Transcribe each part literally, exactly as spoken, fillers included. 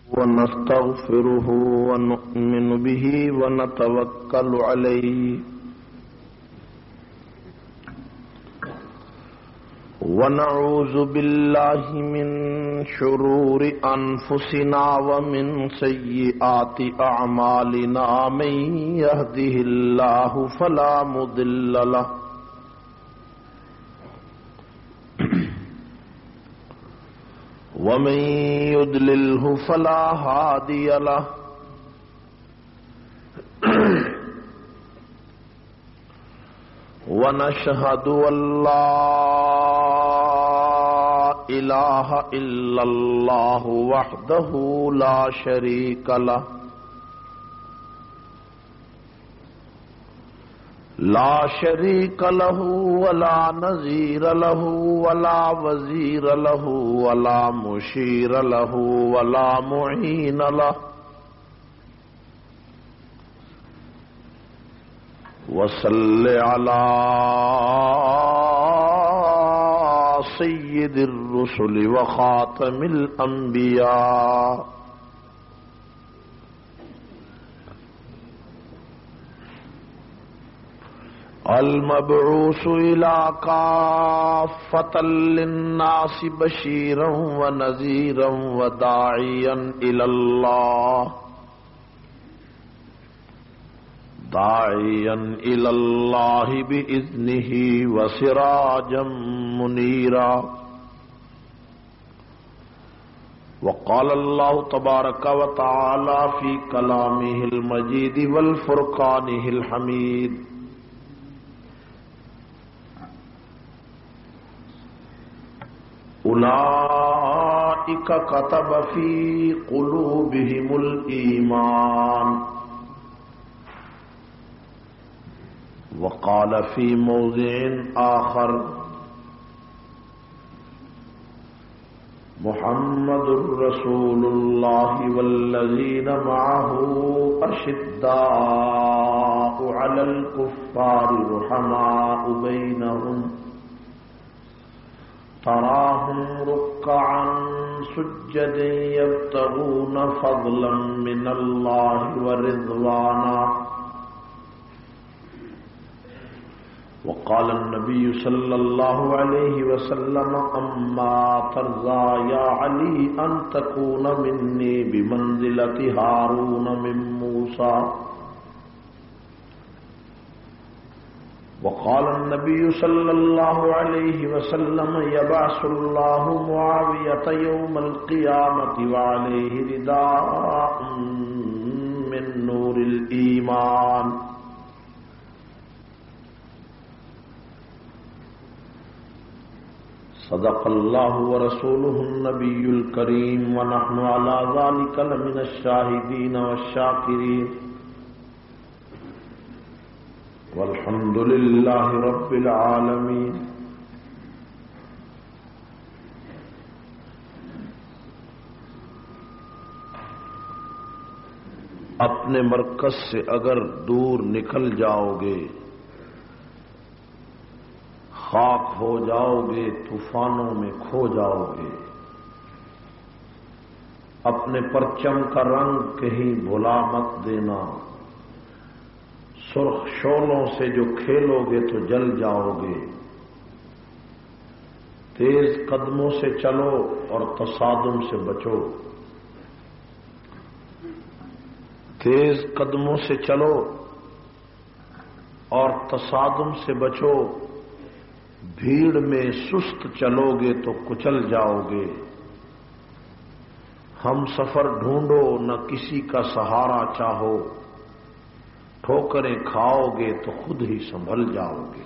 ونستغفره ونؤمن به ونتوكل عليه ونعوذ بالله من شرور أنفسنا ومن سيئات أعمالنا من يهده الله فلا مضل له ومن يضلله فلا هادي له ونشهد أن لا إله إلا الله وحده لا شريك له لا شريك له ولا نظير له ولا وزير له ولا مشير له ولا معين له وصل على سيد الرسل وخاتم الأنبياء المبعوث إلى كافة للناس بشيرا ونذيرا وداعيا إلى الله داعيا إلى الله بإذنه وسراجا منيرا. وقال الله تبارك وتعالى في كلامه المجيد والفرقانه الحميد: أولئك كتب في قلوبهم الإيمان. وقال في موضع آخر: محمد رسول الله والذين معه أشداء على الكفار رحماء بينهم تراهم ركعا سجدا يبتغون فضلا من الله ورضوانا. وقال النبي صلى الله عليه وسلم: أما ترضى يا علي أن تكون مني بمنزلة هارون من موسى. وقال النبي صلى الله عليه وسلم: يبعث الله معاوية يوم القيامة وعليه رداء من نور الإيمان. صدق الله ورسوله النبي الكريم ونحن على ذلك لمن الشاهدين والشاكرين والحمد لله رب العالمين. اپنے مرکز سے اگر دور نکل جاؤ گے، خاک ہو جاؤ گے، طوفانوں میں کھو جاؤ گے. اپنے پرچم کا رنگ کہیں بھلا مت دینا، سرخ شعلوں سے جو کھیلو گے تو جل جاؤ گے. تیز قدموں سے چلو اور تصادم سے بچو. تیز قدموں سے چلو اور تصادم سے بچو. بھیڑ میں سست چلو گے تو کچل جاؤ گے. ہم سفر ڈھونڈو نہ کسی کا سہارا چاہو، ٹھوکریں کھاؤ گے تو خود ہی سنبھل جاؤ گے.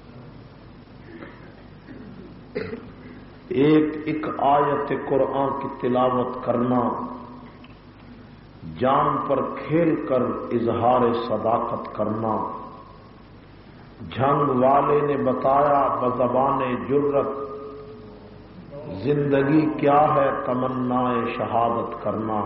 ایک ایک آیت قرآن کی تلاوت کرنا، جان پر کھیل کر اظہار صداقت کرنا. جھنگ والے نے بتایا بزبان جرت، زندگی کیا ہے تمنا شہادت کرنا.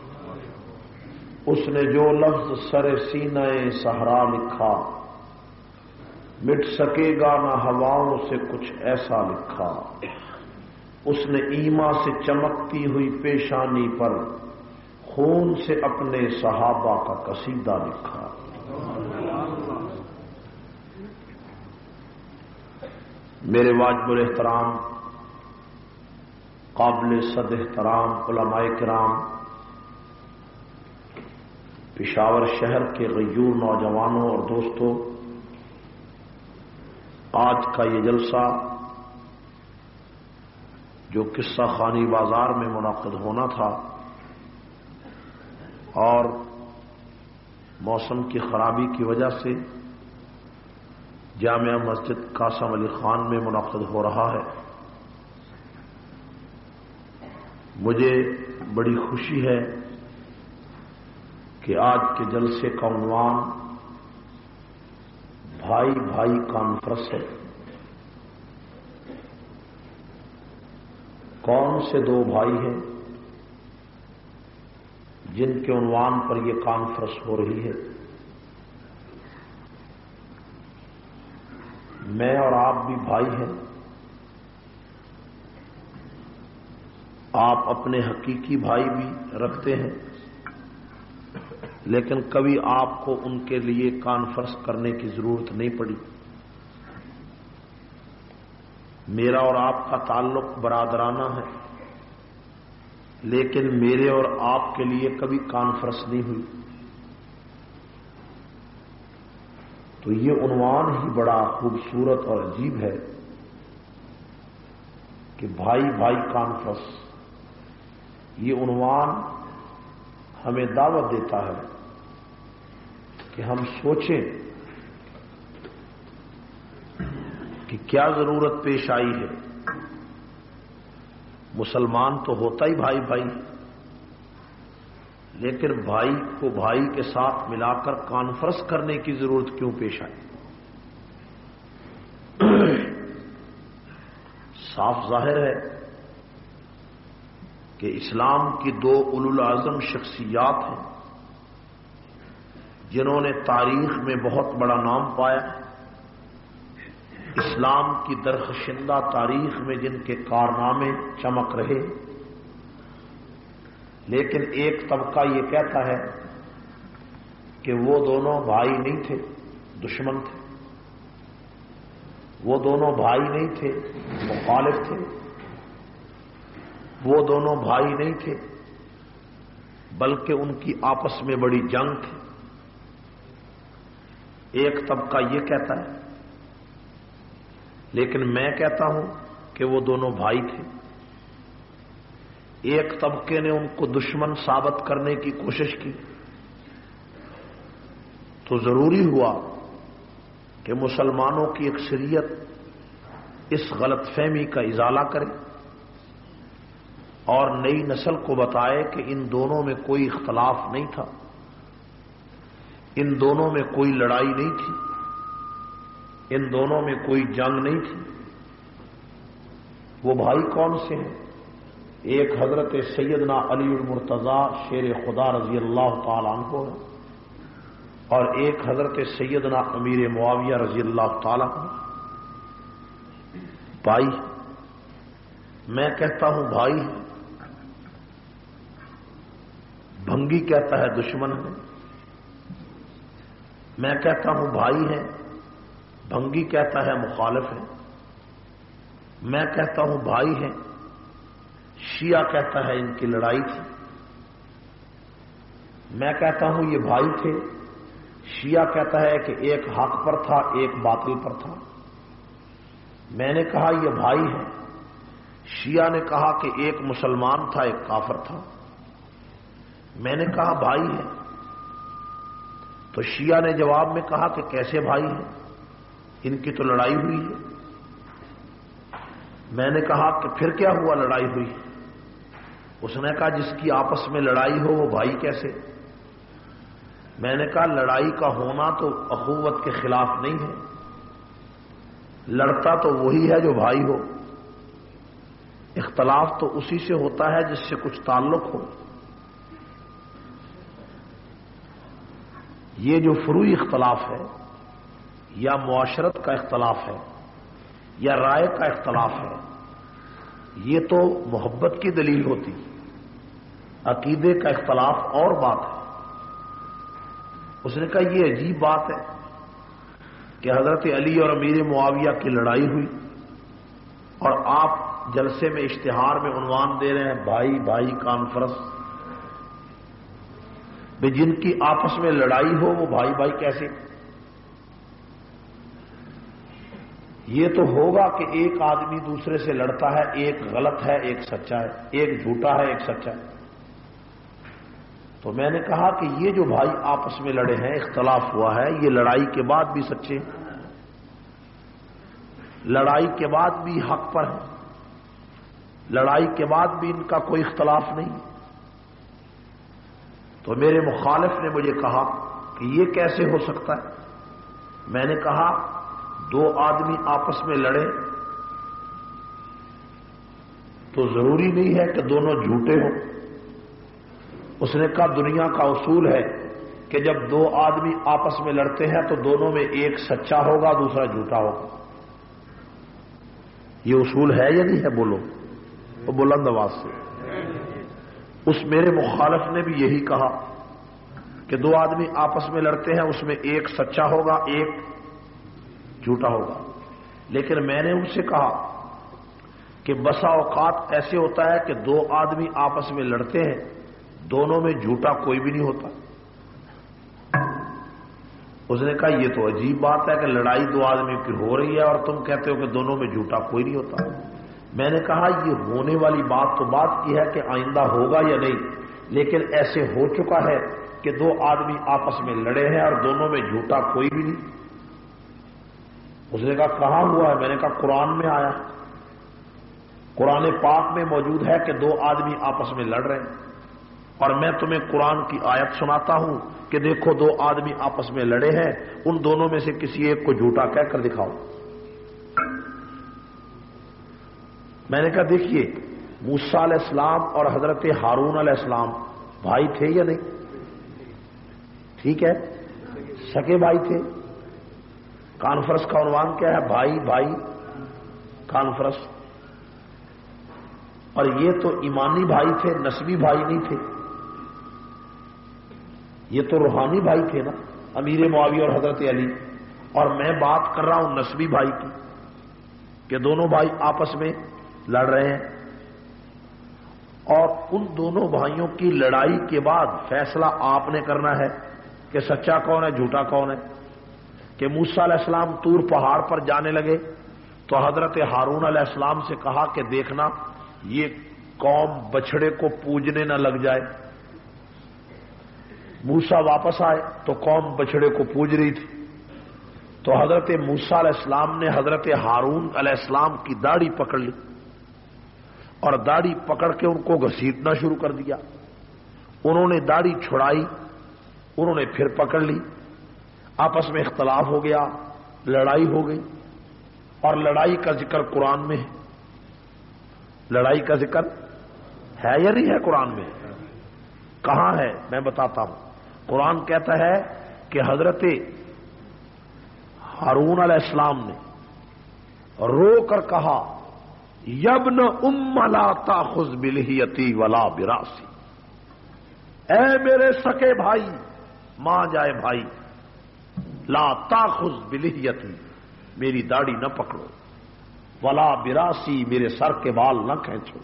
اس نے جو لفظ سر سینہ صحرا لکھا، مٹ سکے گا نہ ہواؤں سے کچھ ایسا لکھا. اس نے ایما سے چمکتی ہوئی پیشانی پر خون سے اپنے صحابہ کا قصیدہ لکھا. میرے واجب الاحترام قابل صد احترام علماء کرام، پشاور شہر کے غیور نوجوانوں اور دوستوں، آج کا یہ جلسہ جو قصہ خانی بازار میں منعقد ہونا تھا اور موسم کی خرابی کی وجہ سے جامعہ مسجد قاسم علی خان میں منعقد ہو رہا ہے، مجھے بڑی خوشی ہے کہ آج کے جلسے کا عنوان بھائی بھائی کانفرنس ہے. کون سے دو بھائی ہیں جن کے عنوان پر یہ کانفرنس ہو رہی ہے؟ میں اور آپ بھی بھائی ہیں. آپ اپنے حقیقی بھائی بھی رکھتے ہیں، لیکن کبھی آپ کو ان کے لیے کانفرنس کرنے کی ضرورت نہیں پڑی. میرا اور آپ کا تعلق برادرانہ ہے، لیکن میرے اور آپ کے لیے کبھی کانفرنس نہیں ہوئی. تو یہ عنوان ہی بڑا خوبصورت اور عجیب ہے کہ بھائی بھائی کانفرنس. یہ عنوان ہمیں دعوت دیتا ہے کہ ہم سوچیں کہ کیا ضرورت پیش آئی ہے. مسلمان تو ہوتا ہی بھائی بھائی، لیکن بھائی کو بھائی کے ساتھ ملا کر کانفرنس کرنے کی ضرورت کیوں پیش آئی؟ صاف ظاہر ہے کہ اسلام کی دو اولو العزم شخصیات ہیں جنہوں نے تاریخ میں بہت بڑا نام پایا. اسلام کی درخشندہ تاریخ میں جن کے کارنامے چمک رہے، لیکن ایک طبقہ یہ کہتا ہے کہ وہ دونوں بھائی نہیں تھے، دشمن تھے. وہ دونوں بھائی نہیں تھے، مخالف تھے. وہ دونوں بھائی نہیں تھے، بلکہ ان کی آپس میں بڑی جنگ تھی. ایک طبقہ یہ کہتا ہے، لیکن میں کہتا ہوں کہ وہ دونوں بھائی تھے. ایک طبقے نے ان کو دشمن ثابت کرنے کی کوشش کی تو ضروری ہوا کہ مسلمانوں کی اکثریت اس غلط فہمی کا ازالہ کرے اور نئی نسل کو بتائے کہ ان دونوں میں کوئی اختلاف نہیں تھا، ان دونوں میں کوئی لڑائی نہیں تھی، ان دونوں میں کوئی جنگ نہیں تھی. وہ بھائی کون سے ہیں؟ ایک حضرت سیدنا علی المرتضیٰ شیر خدا رضی اللہ تعالی عنہ ہے، اور ایک حضرت سیدنا امیر معاویہ رضی اللہ تعالی عنہ. بھائی، میں کہتا ہوں بھائی، بھنگی کہتا ہے دشمن ہے. میں کہتا ہوں بھائی ہیں، بھنگی کہتا ہے مخالف ہے. میں کہتا ہوں بھائی ہیں، شیعہ کہتا ہے ان کی لڑائی تھی. میں کہتا ہوں یہ بھائی تھے، شیعہ کہتا ہے کہ ایک حق پر تھا ایک باطل پر تھا. میں نے کہا یہ بھائی ہیں، شیعہ نے کہا کہ ایک مسلمان تھا ایک کافر تھا. میں نے کہا بھائی ہیں، تو شیعہ نے جواب میں کہا کہ کیسے بھائی ہیں، ان کی تو لڑائی ہوئی ہے. میں نے کہا کہ پھر کیا ہوا لڑائی ہوئی؟ اس نے کہا جس کی آپس میں لڑائی ہو وہ بھائی کیسے؟ میں نے کہا لڑائی کا ہونا تو اخوت کے خلاف نہیں ہے، لڑتا تو وہی ہے جو بھائی ہو. اختلاف تو اسی سے ہوتا ہے جس سے کچھ تعلق ہو. یہ جو فروعی اختلاف ہے یا معاشرت کا اختلاف ہے یا رائے کا اختلاف ہے، یہ تو محبت کی دلیل ہوتی. عقیدے کا اختلاف اور بات ہے۔ اس نے کہا یہ عجیب بات ہے کہ حضرت علی اور امیر معاویہ کی لڑائی ہوئی اور آپ جلسے میں اشتہار میں عنوان دے رہے ہیں بھائی بھائی کانفرنس، بے جن کی آپس میں لڑائی ہو وہ بھائی بھائی کیسے؟ یہ تو ہوگا کہ ایک آدمی دوسرے سے لڑتا ہے، ایک غلط ہے ایک سچا ہے، ایک جھوٹا ہے ایک سچا ہے۔ تو میں نے کہا کہ یہ جو بھائی آپس میں لڑے ہیں، اختلاف ہوا ہے، یہ لڑائی کے بعد بھی سچے ہیں، لڑائی کے بعد بھی حق پر ہیں، لڑائی کے بعد بھی ان کا کوئی اختلاف نہیں۔ تو میرے مخالف نے مجھے کہا کہ یہ کیسے ہو سکتا ہے؟ میں نے کہا دو آدمی آپس میں لڑے تو ضروری نہیں ہے کہ دونوں جھوٹے ہوں۔ اس نے کہا دنیا کا اصول ہے کہ جب دو آدمی آپس میں لڑتے ہیں تو دونوں میں ایک سچا ہوگا دوسرا جھوٹا ہوگا۔ یہ اصول ہے یا نہیں ہے؟ بولو وہ بلند آواز سے۔ اس میرے مخالف نے بھی یہی کہا کہ دو آدمی آپس میں لڑتے ہیں، اس میں ایک سچا ہوگا ایک جھوٹا ہوگا۔ لیکن میں نے ان سے کہا کہ بسا اوقات ایسے ہوتا ہے کہ دو آدمی آپس میں لڑتے ہیں، دونوں میں جھوٹا کوئی بھی نہیں ہوتا۔ اس نے کہا یہ تو عجیب بات ہے کہ لڑائی دو آدمی کی ہو رہی ہے اور تم کہتے ہو کہ دونوں میں جھوٹا کوئی نہیں ہوتا۔ میں نے کہا یہ ہونے والی بات تو بات کی ہے کہ آئندہ ہوگا یا نہیں، لیکن ایسے ہو چکا ہے کہ دو آدمی آپس میں لڑے ہیں اور دونوں میں جھوٹا کوئی بھی نہیں۔ اس نے کہا کہاں ہوا ہے؟ میں نے کہا قرآن میں آیا، قرآن پاک میں موجود ہے کہ دو آدمی آپس میں لڑ رہے ہیں، اور میں تمہیں قرآن کی آیت سناتا ہوں کہ دیکھو دو آدمی آپس میں لڑے ہیں، ان دونوں میں سے کسی ایک کو جھوٹا کہہ کر دکھاؤ۔ میں نے کہا دیکھیے موسیٰ علیہ السلام اور حضرت ہارون علیہ السلام بھائی تھے یا نہیں؟ ٹھیک ہے، سگے بھائی تھے۔ کانفرنس کا عنوان کیا ہے؟ بھائی بھائی کانفرنس۔ اور یہ تو ایمانی بھائی تھے، نسبی بھائی نہیں تھے، یہ تو روحانی بھائی تھے نا، امیر معاویہ اور حضرت علی۔ اور میں بات کر رہا ہوں نسبی بھائی کی کہ دونوں بھائی آپس میں لڑ رہے ہیں، اور ان دونوں بھائیوں کی لڑائی کے بعد فیصلہ آپ نے کرنا ہے کہ سچا کون ہے جھوٹا کون ہے۔ کہ موسیٰ علیہ السلام طور پہاڑ پر جانے لگے تو حضرت ہارون علیہ السلام سے کہا کہ دیکھنا یہ قوم بچھڑے کو پوجنے نہ لگ جائے۔ موسیٰ واپس آئے تو قوم بچھڑے کو پوج رہی تھی، تو حضرت موسیٰ علیہ السلام نے حضرت ہارون علیہ السلام کی داڑھی پکڑ لی اور داڑھی پکڑ کے ان کو گھسیٹنا شروع کر دیا۔ انہوں نے داڑھی چھڑائی، انہوں نے پھر پکڑ لی، آپس میں اختلاف ہو گیا، لڑائی ہو گئی۔ اور لڑائی کا ذکر قرآن میں ہے، لڑائی کا ذکر ہے یا نہیں ہے قرآن میں؟ کہاں ہے؟ میں بتاتا ہوں۔ قرآن کہتا ہے کہ حضرت ہارون علیہ السلام نے رو کر کہا یبن ام لا تاخذ بلحیتی ولا براسی، اے میرے سکے بھائی، ماں جائے بھائی، لا تاخذ بلحیتی، میری داڑھی نہ پکڑو، ولا براسی، میرے سر کے بال نہ کھینچو۔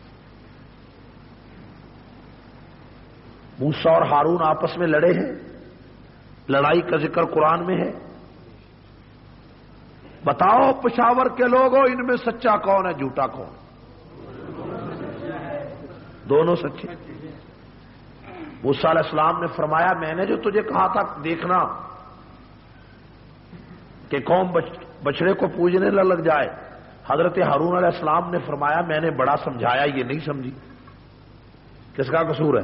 موسیٰ اور ہارون آپس میں لڑے ہیں، لڑائی کا ذکر قرآن میں ہے۔ بتاؤ پشاور کے لوگوں ان میں سچا کون ہے جھوٹا کون؟ دونوں سچے۔ موسیٰ علیہ السلام نے فرمایا میں نے جو تجھے کہا تھا دیکھنا کہ قوم بچڑے کو پوجنے نہ لگ جائے، حضرت ہارون علیہ السلام نے فرمایا میں نے بڑا سمجھایا یہ نہیں سمجھی، کس کا قصور ہے؟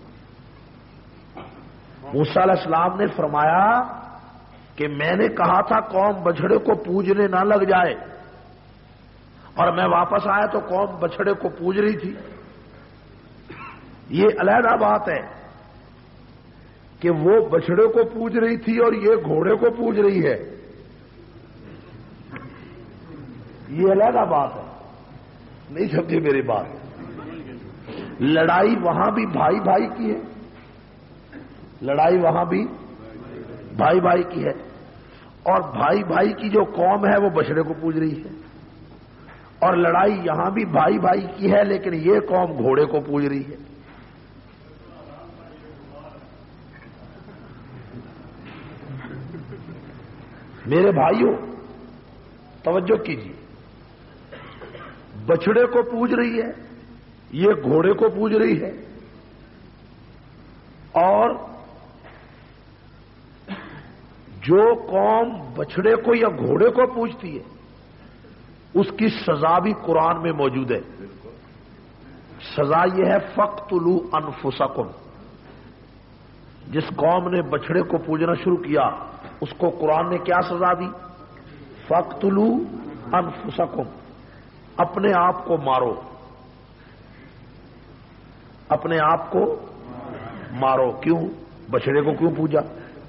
موسیٰ علیہ السلام نے فرمایا کہ میں نے کہا تھا قوم بچھڑے کو پوجنے نہ لگ جائے، اور میں واپس آیا تو قوم بچھڑے کو پوج رہی تھی۔ یہ علیحدہ بات ہے کہ وہ بچھڑے کو پوج رہی تھی اور یہ گھوڑے کو پوج رہی ہے، یہ علیحدہ بات ہے، نہیں سمجھے میری بات؟ لڑائی وہاں بھی بھائی بھائی کی ہے، لڑائی وہاں بھی بھائی بھائی کی ہے، اور بھائی بھائی کی جو قوم ہے وہ بچڑے کو پوج رہی ہے، اور لڑائی یہاں بھی بھائی بھائی کی ہے لیکن یہ قوم گھوڑے کو پوج رہی ہے۔ میرے بھائیوں توجہ کیجیے، بچڑے کو پوج رہی ہے، یہ گھوڑے کو پوج رہی ہے، اور جو قوم بچڑے کو یا گھوڑے کو پوجتی ہے اس کی سزا بھی قرآن میں موجود ہے۔ سزا یہ ہے فَاقْتُلُوا أَنفُسَكُمْ۔ جس قوم نے بچڑے کو پوجنا شروع کیا اس کو قرآن نے کیا سزا دی؟ فَاقْتُلُوا أَنفُسَكُمْ، اپنے آپ کو مارو، اپنے آپ کو مارو۔ کیوں؟ بچڑے کو کیوں پوجا؟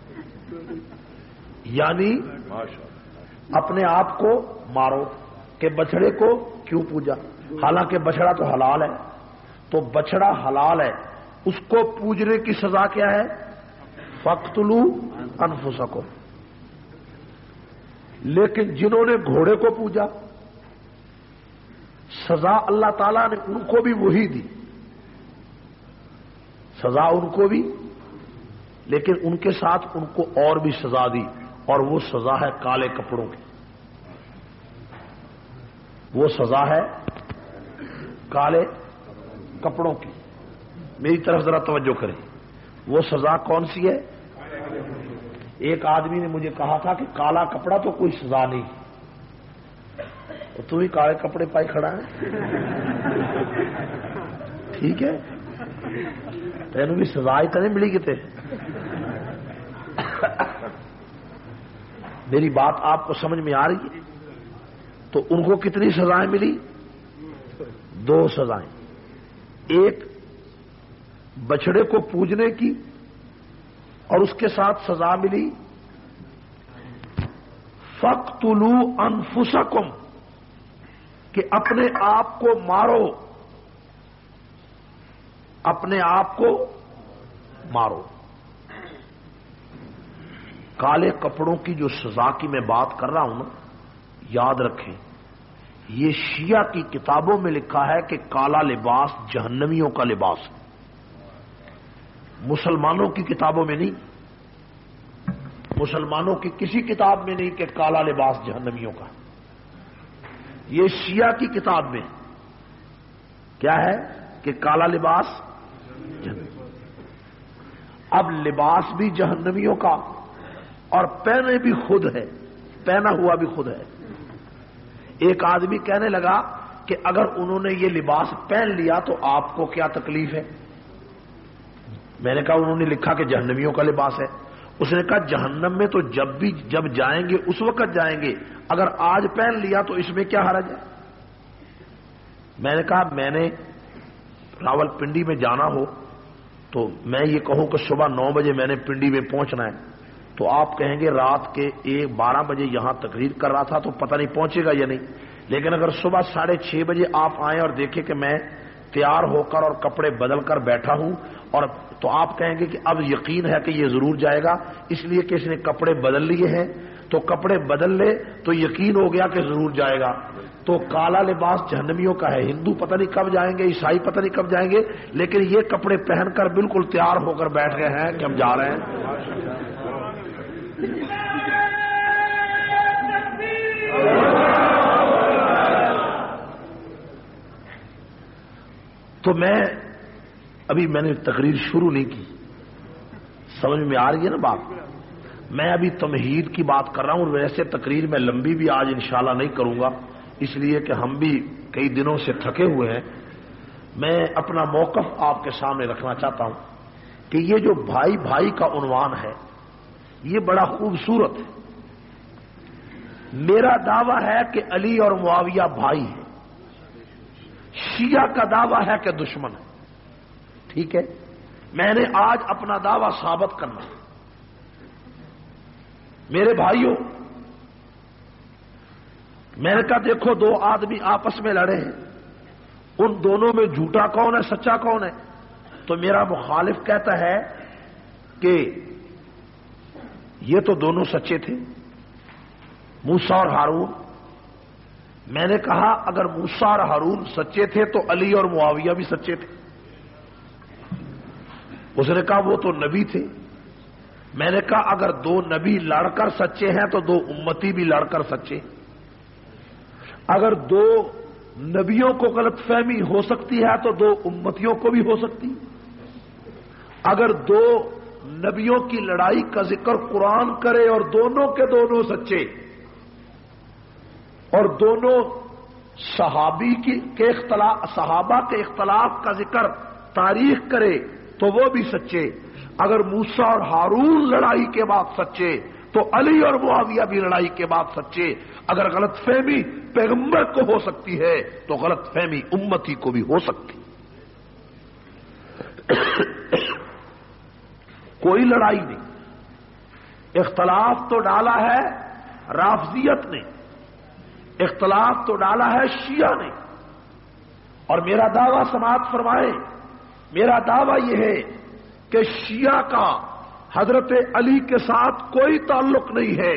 یعنی اپنے آپ کو مارو کہ بچڑے کو کیوں پوجا؟ حالانکہ بچڑا تو حلال ہے، تو بچڑا حلال ہے، اس کو پوجنے کی سزا کیا ہے؟ فَاقْتُلُوا أَنفُسَكُمْ۔ لیکن جنہوں نے گھوڑے کو پوجا سزا اللہ تعالیٰ نے ان کو بھی وہی دی، سزا ان کو بھی، لیکن ان کے ساتھ ان کو اور بھی سزا دی، اور وہ سزا ہے کالے کپڑوں کی، وہ سزا ہے کالے کپڑوں کی۔ میری طرف ذرا توجہ کریں، وہ سزا کون سی ہے؟ ایک آدمی نے مجھے کہا تھا کہ کالا کپڑا تو کوئی سزا نہیں، تو ہی کالے کپڑے پائی کھڑا ہے، ٹھیک ہے، تینوں بھی سزا ہی تو نہیں ملی کتے۔ میری بات آپ کو سمجھ میں آ رہی ہے؟ تو ان کو کتنی سزائیں ملی؟ دو سزائیں، ایک بچڑے کو پوجنے کی اور اس کے ساتھ سزا ملی فَاقْتُلُوا أَنفُسَكُمْ، کہ اپنے آپ کو مارو، اپنے آپ کو مارو۔ کالے کپڑوں کی جو سزا کی میں بات کر رہا ہوں نا، یاد رکھیں یہ شیعہ کی کتابوں میں لکھا ہے کہ کالا لباس جہنمیوں کا لباس ہے، مسلمانوں کی کتابوں میں نہیں، مسلمانوں کی کسی کتاب میں نہیں کہ کالا لباس جہنمیوں کا، یہ شیعہ کی کتاب میں کیا ہے کہ کالا لباس جہنمیوں۔ اب لباس بھی جہنمیوں کا اور پہنے بھی خود ہے، پہنا ہوا بھی خود ہے۔ ایک آدمی کہنے لگا کہ اگر انہوں نے یہ لباس پہن لیا تو آپ کو کیا تکلیف ہے؟ میں نے کہا انہوں نے لکھا کہ جہنمیوں کا لباس ہے۔ اس نے کہا جہنم میں تو جب بھی جب جائیں گے اس وقت جائیں گے، اگر آج پہن لیا تو اس میں کیا حرج ہے؟ میں نے کہا میں نے راول پنڈی میں جانا ہو تو میں یہ کہوں کہ صبح نو بجے میں نے پنڈی میں پہنچنا ہے، تو آپ کہیں گے رات کے ایک بارہ بجے یہاں تقریر کر رہا تھا تو پتہ نہیں پہنچے گا یا نہیں۔ لیکن اگر صبح ساڑھے چھ بجے آپ آئیں اور دیکھیں کہ میں تیار ہو کر اور کپڑے بدل کر بیٹھا ہوں، اور تو آپ کہیں گے کہ اب یقین ہے کہ یہ ضرور جائے گا، اس لیے کہ اس نے کپڑے بدل لیے ہیں، تو کپڑے بدل لے تو یقین ہو گیا کہ ضرور جائے گا۔ تو کالا لباس جہنمیوں کا ہے، ہندو پتہ نہیں کب جائیں گے، عیسائی پتہ نہیں کب جائیں گے، لیکن یہ کپڑے پہن کر بالکل تیار ہو کر بیٹھ گئے ہیں کہ ہم جا رہے ہیں۔ تو میں ابھی میں نے تقریر شروع نہیں کی، سمجھ میں آ رہی ہے نا بات؟ میں ابھی تمہید کی بات کر رہا ہوں، ویسے تقریر میں لمبی بھی آج انشاءاللہ نہیں کروں گا، اس لیے کہ ہم بھی کئی دنوں سے تھکے ہوئے ہیں۔ میں اپنا موقف آپ کے سامنے رکھنا چاہتا ہوں کہ یہ جو بھائی بھائی کا عنوان ہے یہ بڑا خوبصورت ہے۔ میرا دعویٰ ہے کہ علی اور معاویہ بھائی ہیں، شیعہ کا دعویٰ ہے کہ دشمن ہے، ٹھیک ہے؟ میں نے آج اپنا دعویٰ ثابت کرنا ہے۔ میرے بھائیوں، میں نے کہا دیکھو دو آدمی آپس میں لڑے ہیں، ان دونوں میں جھوٹا کون ہے سچا کون ہے؟ تو میرا مخالف کہتا ہے کہ یہ تو دونوں سچے تھے، موسیٰ اور ہارون۔ میں نے کہا اگر موسیٰ اور ہارون سچے تھے تو علی اور معاویہ بھی سچے تھے۔ اس نے کہا وہ تو نبی تھے۔ میں نے کہا اگر دو نبی لڑ کر سچے ہیں تو دو امتی بھی لڑ کر سچے۔ اگر دو نبیوں کو غلط فہمی ہو سکتی ہے تو دو امتیوں کو بھی ہو سکتی۔ اگر دو نبیوں کی لڑائی کا ذکر قرآن کرے اور دونوں کے دونوں سچے، اور دونوں صحابی کی کے اختلاف صحابہ کے اختلاف کا ذکر تاریخ کرے تو وہ بھی سچے۔ اگر موسیٰ اور ہارون لڑائی کے بعد سچے تو علی اور معاویہ بھی لڑائی کے بعد سچے۔ اگر غلط فہمی پیغمبر کو ہو سکتی ہے تو غلط فہمی امتی کو بھی ہو سکتی۔ کوئی لڑائی نہیں، اختلاف تو ڈالا ہے رافضیت نے، اختلاف تو ڈالا ہے شیعہ نے۔ اور میرا دعویٰ سماعت فرمائے، میرا دعویٰ یہ ہے کہ شیعہ کا حضرت علی کے ساتھ کوئی تعلق نہیں ہے۔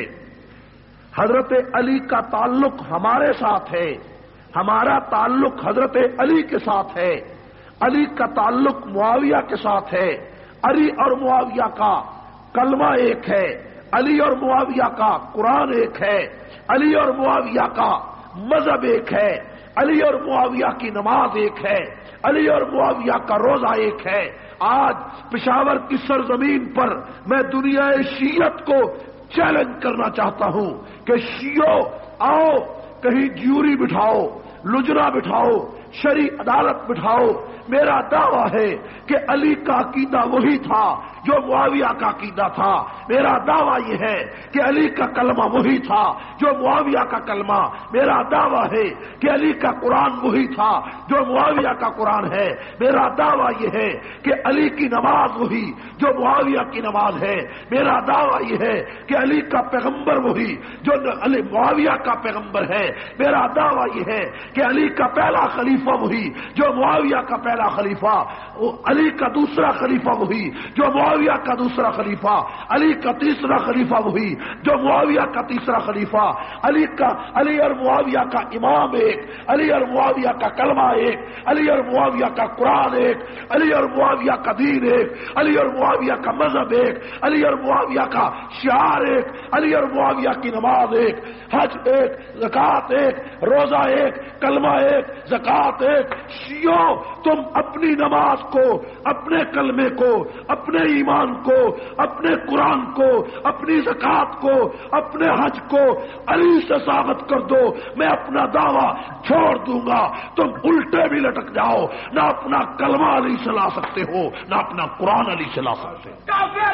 حضرت علی کا تعلق ہمارے ساتھ ہے، ہمارا تعلق حضرت علی کے ساتھ ہے۔ علی کا تعلق معاویہ کے ساتھ ہے۔ علی اور معاویہ کا کلمہ ایک ہے، علی اور معاویہ کا قرآن ایک ہے، علی اور معاویہ کا مذہب ایک ہے، علی اور معاویہ کی نماز ایک ہے، علی اور معاویہ کا روزہ ایک ہے۔ آج پشاور کی سرزمین پر میں دنیا شیعت کو چیلنج کرنا چاہتا ہوں کہ شیعو آؤ، کہیں جیوری بٹھاؤ، لجنا بٹھاؤ، شرعی عدالت بٹھاؤ۔ میرا دعویٰ ہے کہ علی کا عقیدہ وہی تھا جو معاویہ کا عقیدہ تھا۔ میرا دعویٰ یہ ہے کہ علی کا کلمہ وہی تھا جو معاویہ کا کلمہ۔ میرا دعویٰ ہے کہ علی کا قرآن وہی تھا جو معاویہ کا قرآن ہے۔ میرا دعویٰ یہ ہے کہ علی کی نماز وہی جو معاویہ کی نماز ہے۔ میرا دعویٰ یہ ہے کہ علی کا پیغمبر وہی جو علی معاویہ کا پیغمبر ہے۔ میرا دعویٰ یہ ہے کہ علی کا پہلا خلیفہ وہی جو معاویہ کا پہلا خلیفہ، علی کا دوسرا خلیفہ وہی جو معاویہ کا دوسرا خلیفہ، علی کا تیسرا خلیفہ وہی جو معاویہ کا تیسرا خلیفہ، علی کا علی اور معاویہ کا امام ایک، علی اور معاویہ کا کلمہ ایک، علی اور معاویہ کا قرآن ایک، علی اور معاویہ کا دین ایک، علی اور معاویہ کا مذہب ایک، علی اور معاویہ کا شعار ایک، علی اور معاویہ کی نماز ایک، حج ایک، زکوٰۃ ایک، روزہ ایک، کلمہ ایک، زکوٰۃ ایک۔ شیعو تم اپنی نماز کو، اپنے کلمے کو، اپنے ایمان کو، اپنے قرآن کو، اپنی زکوٰۃ کو، اپنے حج کو علی سے ثابت کر دو، میں اپنا دعویٰ چھوڑ دوں گا۔ تم الٹے بھی لٹک جاؤ، نہ اپنا کلمہ علی سے لا سکتے ہو نہ اپنا قرآن علی سے لا سکتے ہو۔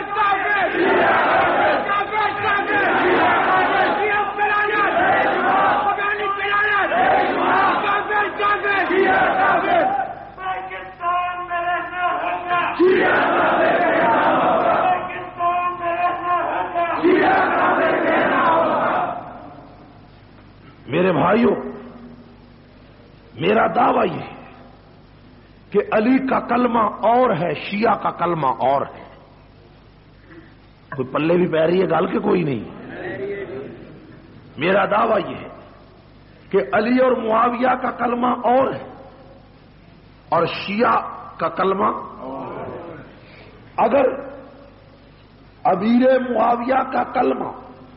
میرے بھائیوں، میرا دعویٰ یہ ہے کہ علی کا کلمہ اور ہے، شیعہ کا کلمہ اور ہے۔ کوئی پلے بھی پہ رہی ہے گال کے کوئی نہیں۔ میرا دعویٰ یہ ہے کہ علی اور معاویہ کا کلمہ اور ہے اور شیعہ کا کلمہ اگر امیر معاویہ کا کلمہ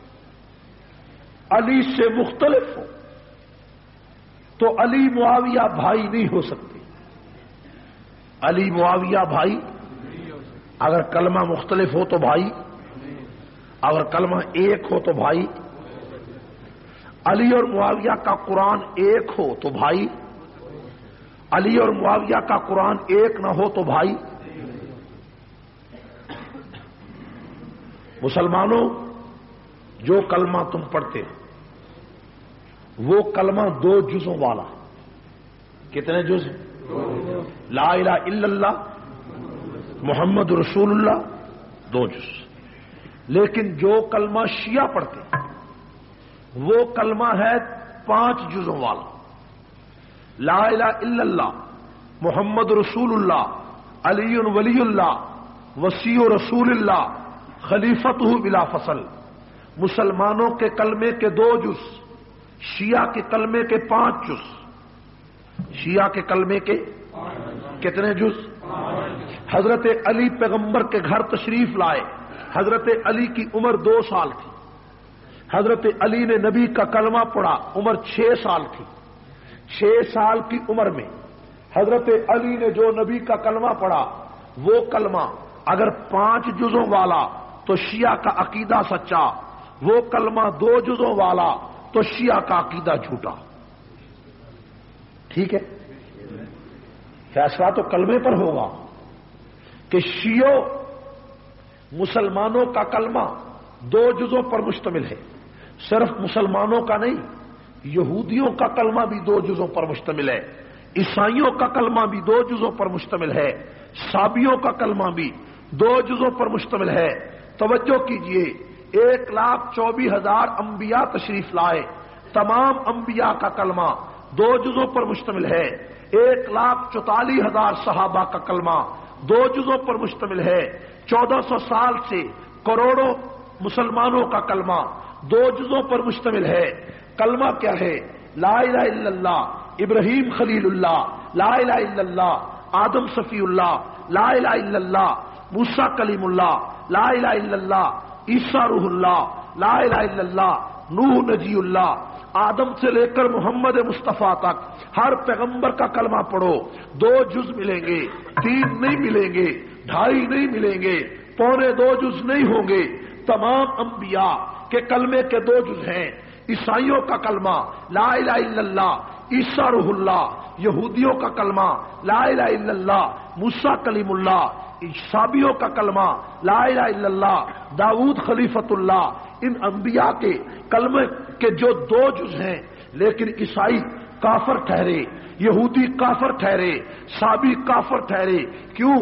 علی سے مختلف ہو تو علی معاویہ بھائی نہیں ہو سکتے۔ علی معاویہ بھائی اگر کلمہ مختلف ہو تو بھائی، اگر کلمہ ایک ہو تو بھائی، علی اور معاویہ کا قرآن ایک ہو تو بھائی، علی اور معاویہ کا قرآن ایک نہ ہو تو بھائی۔ مسلمانوں، جو کلمہ تم پڑھتے ہو وہ کلمہ دو جزوں والا۔ کتنے جز؟ لا الہ الا اللہ محمد رسول اللہ، دو جز۔ لیکن جو کلمہ شیعہ پڑھتے ہیں وہ کلمہ ہے پانچ جزوں والا۔ لا الہ الا اللہ محمد رسول اللہ، علی ولی اللہ، وسیع رسول اللہ، خلیفتہ بلا فصل. مسلمانوں کے کلمے کے دو جز، شیعہ کے کلمے کے پانچ جز. شیعہ کے کلمے کے کتنے جز؟ حضرت علی پیغمبر کے گھر تشریف لائے. حضرت علی کی عمر دو سال تھی. حضرت علی نے نبی کا کلمہ پڑھا، عمر چھ سال تھی. چھ سال کی عمر میں حضرت علی نے جو نبی کا کلمہ پڑھا، وہ کلمہ اگر پانچ جزوں والا تو شیعہ کا عقیدہ سچا، وہ کلمہ دو جزوں والا تو شیعہ کا عقیدہ جھوٹا. ٹھیک ہے، فیصلہ تو کلمے پر ہوگا کہ شیعوں مسلمانوں کا کلمہ دو جزوں پر مشتمل ہے. صرف مسلمانوں کا نہیں، یہودیوں کا کلمہ بھی دو جزوں پر مشتمل ہے، عیسائیوں کا کلمہ بھی دو جزوں پر مشتمل ہے، صابیوں کا کلمہ بھی دو جزوں پر مشتمل ہے. توجہ کیجئے، ایک لاکھ چوبیس ہزار انبیاء تشریف لائے، تمام انبیاء کا کلمہ دو جزوں پر مشتمل ہے. ایک لاکھ چوتالیس ہزار صحابہ کا کلمہ دو جزوں پر مشتمل ہے. چودہ سو سال سے کروڑوں مسلمانوں کا کلمہ دو جزوں پر مشتمل ہے. کلمہ کیا ہے؟ لا الہ الا اللہ ابراہیم خلیل اللہ، لا الہ الا اللہ آدم صفی اللہ، لا الہ الا اللہ موسیٰ کلیم اللہ، لا الہ الا اللہ عیسیٰ روح اللہ، لا الہ الا اللہ نوح نجی اللہ. آدم سے لے کر محمد مصطفیٰ تک ہر پیغمبر کا کلمہ پڑھو، دو جز ملیں گے، تین نہیں ملیں گے، ڈھائی نہیں ملیں گے، پونے دو جز نہیں ہوں گے. تمام انبیاء کے کلمے کے دو جز ہیں. عیسائیوں کا کلمہ لا الہ الا اللہ عیسیٰ روح اللہ، یہودیوں کا کلمہ لا الہ الا اللہ موسیٰ کلیم اللہ، صابیوں کا کلمہ لا الہ الا اللہ داؤد خلیفۃ اللہ. ان انبیاء کے کلمے کے جو دو جز ہیں، لیکن عیسائی کافر ٹھہرے، یہودی کافر ٹھہرے، صابی کافر ٹھہرے. کیوں؟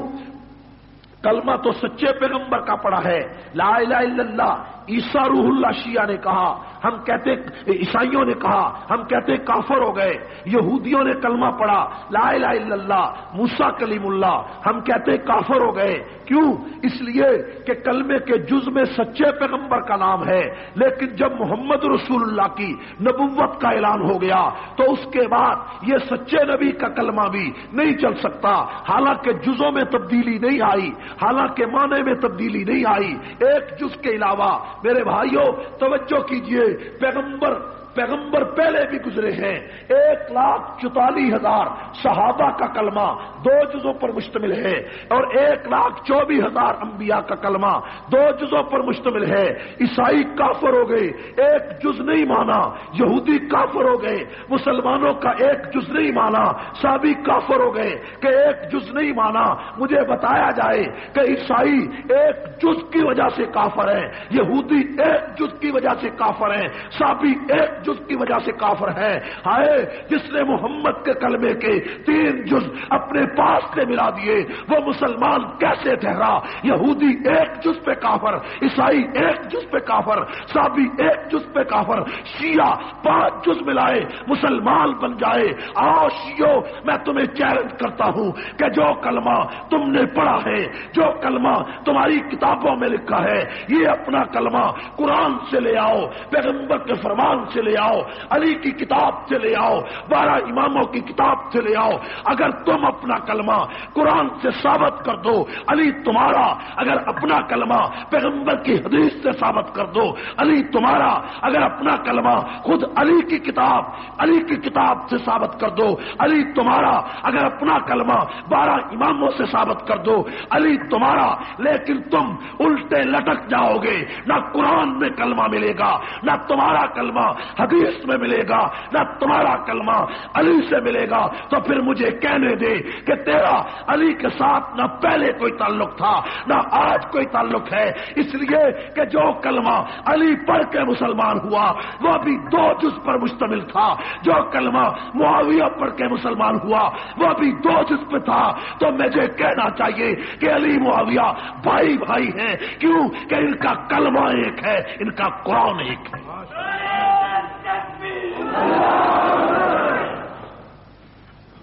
کلمہ تو سچے پیغمبر کا پڑا ہے، لا الہ الا اللہ عیسیٰ روح اللہ. شیعہ نے کہا، ہم کہتے، عیسائیوں نے کہا ہم کہتے کافر ہو گئے. یہودیوں نے کلمہ پڑھا لا الہ الا اللہ موسیٰ کلیم اللہ، ہم کہتے کافر ہو گئے. کیوں؟ اس لیے کہ کلمے کے جز میں سچے پیغمبر کا نام ہے، لیکن جب محمد رسول اللہ کی نبوت کا اعلان ہو گیا تو اس کے بعد یہ سچے نبی کا کلمہ بھی نہیں چل سکتا. حالانکہ جزوں میں تبدیلی نہیں آئی، حالانکہ معنی میں تبدیلی نہیں آئی. ایک جز کے علاوہ میرے بھائیوں توجہ کیجئے، پیغمبر پیغمبر پہلے بھی گزرے ہیں. ایک لاکھ چوتالیس ہزار صحابہ کا کلمہ دو جزوں پر مشتمل ہے، اور ایک لاکھ چوبیس ہزار انبیاء کا کلمہ دو جزوں پر مشتمل ہے. عیسائی کافر ہو گئے، ایک جز نہیں مانا. یہودی کافر ہو گئے، مسلمانوں کا ایک جز نہیں مانا. صابی کافر ہو گئے کہ ایک جز نہیں مانا. مجھے بتایا جائے کہ عیسائی ایک جز کی وجہ سے کافر ہیں، یہودی ایک جز کی وجہ سے کافر ہیں، صابی ایک جز کی وجہ سے کافر ہے. ہائے جس نے محمد کے کلمے کے تین جز اپنے پاس سے ملا دیے، وہ مسلمان کیسے ٹھہرا؟ یہودی ایک جز پہ کافر، عیسائی ایک جز پہ کافر، صابی ایک جز پہ کافر، شیعہ پانچ جز ملائے مسلمان بن جائے. آؤ شیعو، میں تمہیں چیلنج کرتا ہوں کہ جو کلمہ تم نے پڑھا ہے، جو کلمہ تمہاری کتابوں میں لکھا ہے، یہ اپنا کلمہ قرآن سے لے آؤ، پیغمبر کے فرمان سے لے آؤ، علی کی کتاب سے لے آؤ، بارہ اماموں کی کتاب سے لے آؤ. اگر تم اپنا کلمہ قرآن سے ثابت کر دو، علی تمہارا. اگر اپنا کلمہ پیغمبر کی حدیث سے ثابت کر دو، علی تمہارا. اگر اپنا کلمہ خود علی کی کتاب علی کی کتاب سے ثابت کر دو، علی تمہارا. اگر اپنا کلمہ بارہ اماموں سے ثابت کر دو، علی تمہارا. لیکن تم الٹے لٹک جاؤ گے، نہ قرآن میں کلمہ ملے گا، نہ تمہارا کلمہ حدیث میں ملے گا، نہ تمہارا کلمہ علی سے ملے گا. تو پھر مجھے کہنے دے کہ تیرا علی کے ساتھ نہ پہلے کوئی تعلق تھا نہ آج کوئی تعلق ہے. اس لیے کہ جو کلمہ علی پڑھ کے مسلمان ہوا وہ بھی دو جز پر مشتمل تھا، جو کلمہ معاویہ پڑھ کے مسلمان ہوا وہ بھی دو جز پہ تھا. تو مجھے کہنا چاہیے کہ علی معاویہ بھائی بھائی ہیں. کیوں؟ کہ ان کا کلمہ ایک ہے، ان کا قرآن ایک ہے.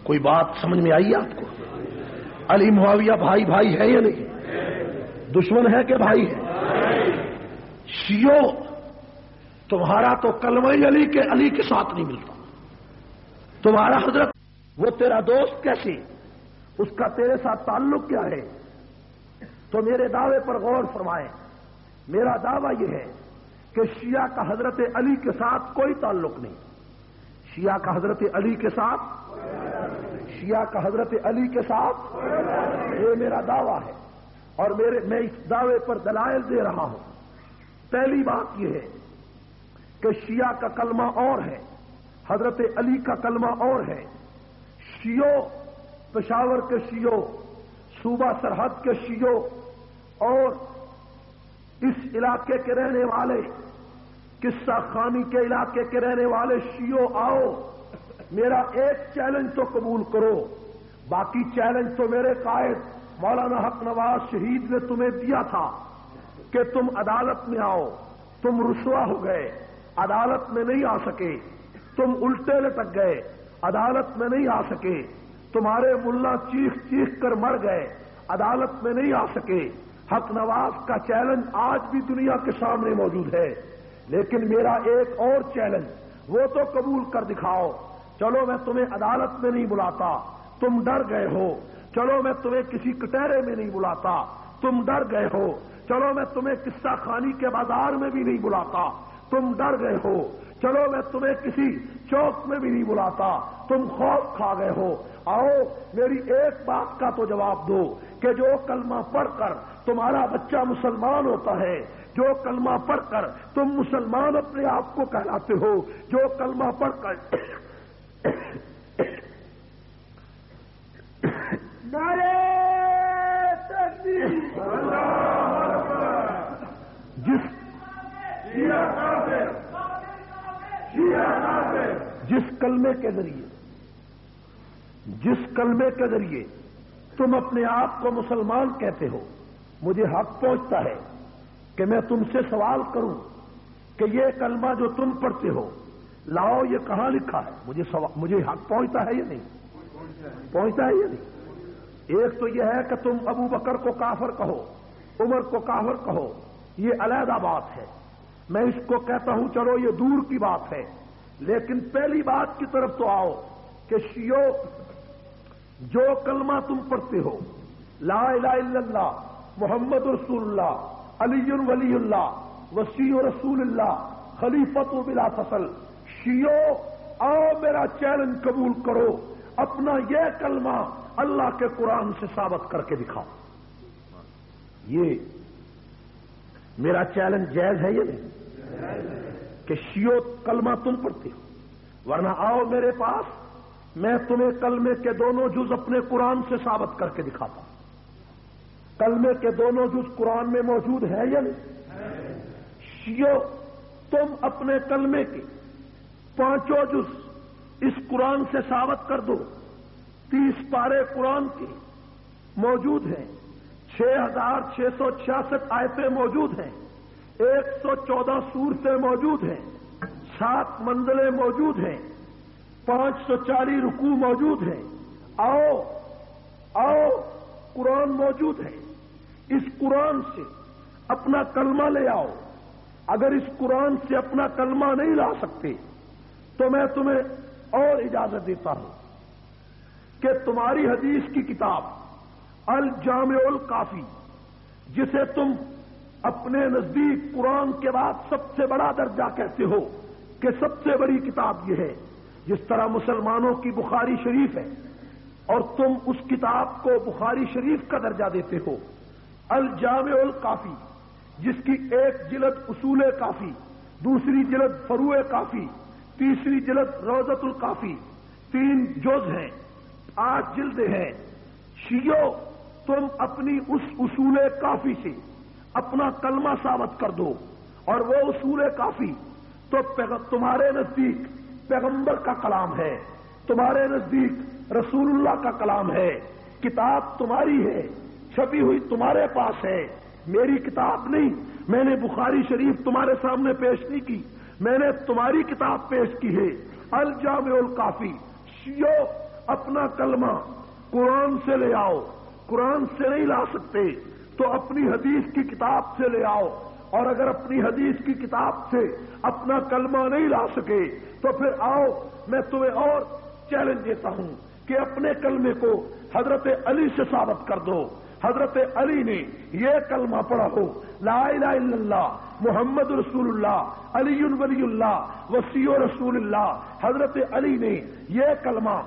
کوئی بات سمجھ میں آئی آپ کو؟ علی معاویہ بھائی بھائی ہے یا نہیں؟ دشمن ہے کہ بھائی ہے؟ شیعو تمہارا تو کلمہ علی کے علی کے ساتھ نہیں ملتا. تمہارا حضرت وہ تیرا دوست کیسے، اس کا تیرے ساتھ تعلق کیا ہے؟ تو میرے دعوے پر غور فرمائیں. میرا دعویٰ یہ ہے کہ شیعہ کا حضرت علی کے ساتھ کوئی تعلق نہیں. شیعہ کا حضرت علی کے ساتھ شیعہ کا حضرت علی کے ساتھ یہ میرا دعویٰ ہے، اور میرے میں اس دعوے پر دلائل دے رہا ہوں. پہلی بات یہ ہے کہ شیعہ کا کلمہ اور ہے، حضرت علی کا کلمہ اور ہے. شیعو پشاور کے شیعو، صوبہ سرحد کے شیعو اور اس علاقے کے رہنے والے، قصہ خانی کے علاقے کے رہنے والے شیعو، آؤ میرا ایک چیلنج تو قبول کرو. باقی چیلنج تو میرے قائد مولانا حق نواز شہید نے تمہیں دیا تھا کہ تم عدالت میں آؤ. تم رسوا ہو گئے، عدالت میں نہیں آ سکے. تم الٹے لٹک گئے، عدالت میں نہیں آ سکے. تمہارے ملا چیخ چیخ کر مر گئے، عدالت میں نہیں آ سکے. حق نواز کا چیلنج آج بھی دنیا کے سامنے موجود ہے. لیکن میرا ایک اور چیلنج وہ تو قبول کر دکھاؤ. چلو میں تمہیں عدالت میں نہیں بلاتا، تم ڈر گئے ہو. چلو میں تمہیں کسی کٹہرے میں نہیں بلاتا، تم ڈر گئے ہو. چلو میں تمہیں قصہ خانی کے بازار میں بھی نہیں بلاتا، تم ڈر گئے ہو. چلو میں تمہیں کسی چوک میں بھی نہیں بلاتا، تم خوف کھا گئے ہو. آؤ میری ایک بات کا تو جواب دو کہ جو کلمہ پڑھ کر تمہارا بچہ مسلمان ہوتا ہے، جو کلمہ پڑھ کر تم مسلمان اپنے آپ کو کہلاتے ہو، جو کلمہ پڑھ کر نعرہ تکبیر جس جس کلمے کے ذریعے جس کلمے کے ذریعے تم اپنے آپ کو مسلمان کہتے ہو، مجھے حق پہنچتا ہے کہ میں تم سے سوال کروں کہ یہ کلمہ جو تم پڑھتے ہو، لاؤ یہ کہاں لکھا ہے؟ مجھے سوا... مجھے حق پہنچتا ہے یا نہیں؟ پہنچتا ہے یا نہیں؟ ایک تو یہ ہے کہ تم ابو بکر کو کافر کہو، عمر کو کافر کہو، یہ علیحدہ بات ہے. میں اس کو کہتا ہوں چلو یہ دور کی بات ہے. لیکن پہلی بات کی طرف تو آؤ کہ شیعو جو کلمہ تم پڑھتے ہو، لا الہ الا اللہ محمد رسول اللہ علی ولی اللہ وسیع رسول اللہ خلیفۃ بلا فصل، شیعو آؤ میرا چیلنج قبول کرو، اپنا یہ کلمہ اللہ کے قرآن سے ثابت کر کے دکھاؤ. یہ میرا چیلنج جائز ہے یہ نہیں کہ شیعو کلمہ تم پڑھتے ہو، ورنہ آؤ میرے پاس، میں تمہیں کلمے کے دونوں جز اپنے قرآن سے ثابت کر کے دکھاتا ہوں. کلمے کے دونوں جز قرآن میں موجود ہے یا نہیں؟ شیعو تم اپنے کلمے کے پانچوں جز اس قرآن سے ثابت کر دو. تیس پارے قرآن کے موجود ہیں، چھ ہزار چھ سو چھیاسٹھ آیتیں موجود ہیں، ایک سو چودہ سورتیں موجود ہیں، سات منزلیں موجود ہیں، پانچ سو چالیس رکوع موجود ہیں. آؤ آؤ قرآن موجود ہے، اس قرآن سے اپنا کلمہ لے آؤ. اگر اس قرآن سے اپنا کلمہ نہیں لا سکتے تو میں تمہیں اور اجازت دیتا ہوں کہ تمہاری حدیث کی کتاب الجامع الکافی، جسے تم اپنے نزدیک قرآن کے بعد سب سے بڑا درجہ کہتے ہو کہ سب سے بڑی کتاب یہ ہے، جس طرح مسلمانوں کی بخاری شریف ہے اور تم اس کتاب کو بخاری شریف کا درجہ دیتے ہو. الجامع الکافی، جس کی ایک جلد اصول کافی، دوسری جلد فروع کافی، تیسری جلد روضۃ الکافی، تین جز ہیں، آٹھ جلدیں ہیں. شیعو تم اپنی اس اصول کافی سے اپنا کلمہ ثابت کر دو، اور وہ اصول کافی تو تمہارے نزدیک پیغمبر کا کلام ہے، تمہارے نزدیک رسول اللہ کا کلام ہے، کتاب تمہاری ہے، چھپی ہوئی تمہارے پاس ہے، میری کتاب نہیں. میں نے بخاری شریف تمہارے سامنے پیش نہیں کی، میں نے تمہاری کتاب پیش کی ہے الجامع الکافی. شیعو اپنا کلمہ قرآن سے لے آؤ، قرآن سے نہیں لا سکتے تو اپنی حدیث کی کتاب سے لے آؤ، اور اگر اپنی حدیث کی کتاب سے اپنا کلمہ نہیں لا سکے تو پھر آؤ میں تمہیں اور چیلنج دیتا ہوں کہ اپنے کلمے کو حضرت علی سے ثابت کر دو۔ حضرت علی نے یہ کلمہ پڑھا ہو، لا الہ الا اللہ محمد رسول اللہ علی ولی اللہ وصی رسول اللہ، حضرت علی نے یہ کلمہ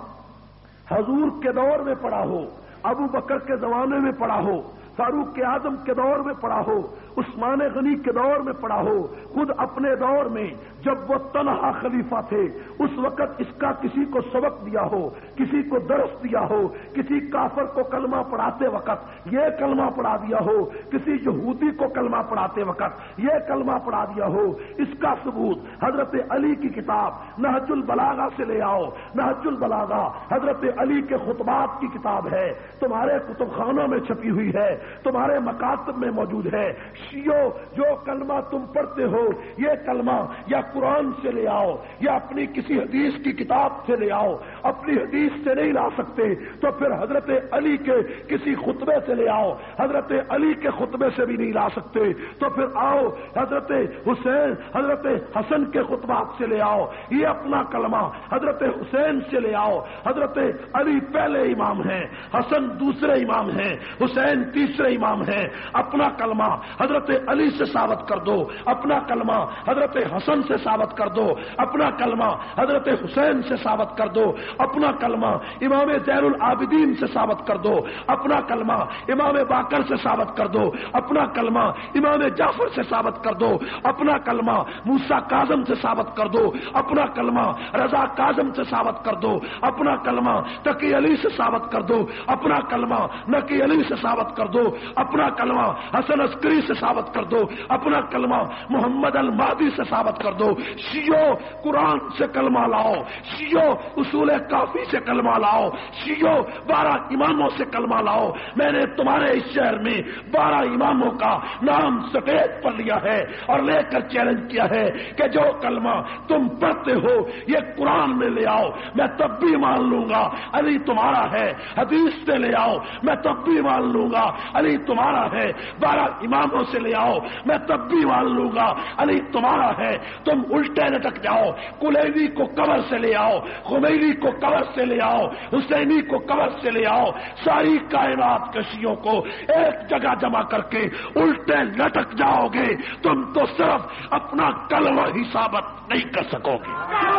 حضور کے دور میں پڑھا ہو، ابو بکر کے زمانے میں پڑھا ہو، فاروق اعظم کے دور میں پڑھا ہو، عثمان غنی کے دور میں پڑھا ہو، خود اپنے دور میں جب وہ تنہا خلیفہ تھے اس وقت اس کا کسی کو سبق دیا ہو، کسی کو درس دیا ہو، کسی کافر کو کلمہ پڑھاتے وقت یہ کلمہ پڑھا دیا ہو، کسی یہودی کو کلمہ پڑھاتے وقت یہ کلمہ پڑھا دیا ہو، اس کا ثبوت حضرت علی کی کتاب نہج البلاغہ سے لے آؤ۔ نہج البلاغہ حضرت علی کے خطبات کی کتاب ہے، تمہارے کتب خانوں میں چھپی ہوئی ہے، تمہارے مکاتب میں موجود ہے۔ شیعو جو کلمہ تم پڑھتے ہو یہ کلمہ یا قرآن سے لے آؤ یا اپنی کسی حدیث کی کتاب سے لے آؤ، اپنی حدیث سے نہیں لا سکتے تو پھر حضرت علی کے کسی خطبے سے لے آؤ، حضرت علی کے خطبے سے بھی نہیں لا سکتے تو پھر آؤ حضرت حسین حضرت حسن کے خطبات سے لے آؤ، یہ اپنا کلمہ حضرت حسین سے لے آؤ۔ حضرت علی پہلے امام ہیں، حسن دوسرے امام ہیں، حسین تیسرے امام ہیں، اپنا کلمہ حضرت علی سے ثابت کر دو، اپنا کلمہ حضرت حسن سے ثابت کر دو، اپنا کلمہ حضرت حسین سے ثابت کر دو، اپنا کلمہ امام زین العابدین سے ثابت کر دو، اپنا کلمہ امام باقر سے ثابت کر دو، اپنا کلمہ امام جعفر سے ثابت کر دو، اپنا کلمہ موسیٰ کاظم سے ثابت کر دو، اپنا کلمہ رضا کاظم سے ثابت کر دو، اپنا کلمہ تقی علی سے ثابت کر دو، اپنا کلمہ نقی علی سے ثابت کر دو، اپنا کلمہ حسن عسکری سے ثابت کر دو، اپنا کلمہ محمد المہدی سے ثابت کر دو۔ شیعو قرآن سے کلمہ لاؤ، شیعو اصول کافی سے کلمہ لاؤ، شیعو بارہ اماموں سے کلمہ لاؤ۔ میں نے تمہارے اس شہر میں بارہ اماموں کا نام سٹیج پر لیا ہے اور لے کر چیلنج کیا ہے کہ جو کلمہ تم پڑھتے ہو یہ قرآن میں لے آؤ، میں تب بھی مان لوں گا علی تمہارا ہے۔ حدیث سے لے آؤ، میں تب بھی مان لوں گا علی تمہارا ہے۔ بارہ اماموں سے لے آؤ، میں تب بھی مان لوں گا علی تمہارا ہے۔ تم الٹے لٹک جاؤ، کلیوی کو قبر سے لے آؤ، خمینی کو قبر سے لے آؤ، حسینی کو قبر سے لے آؤ، ساری کائنات کشیوں کو ایک جگہ جمع کر کے الٹے لٹک جاؤ گے، تم تو صرف اپنا کلمہ ہی ثابت نہیں کر سکو گے۔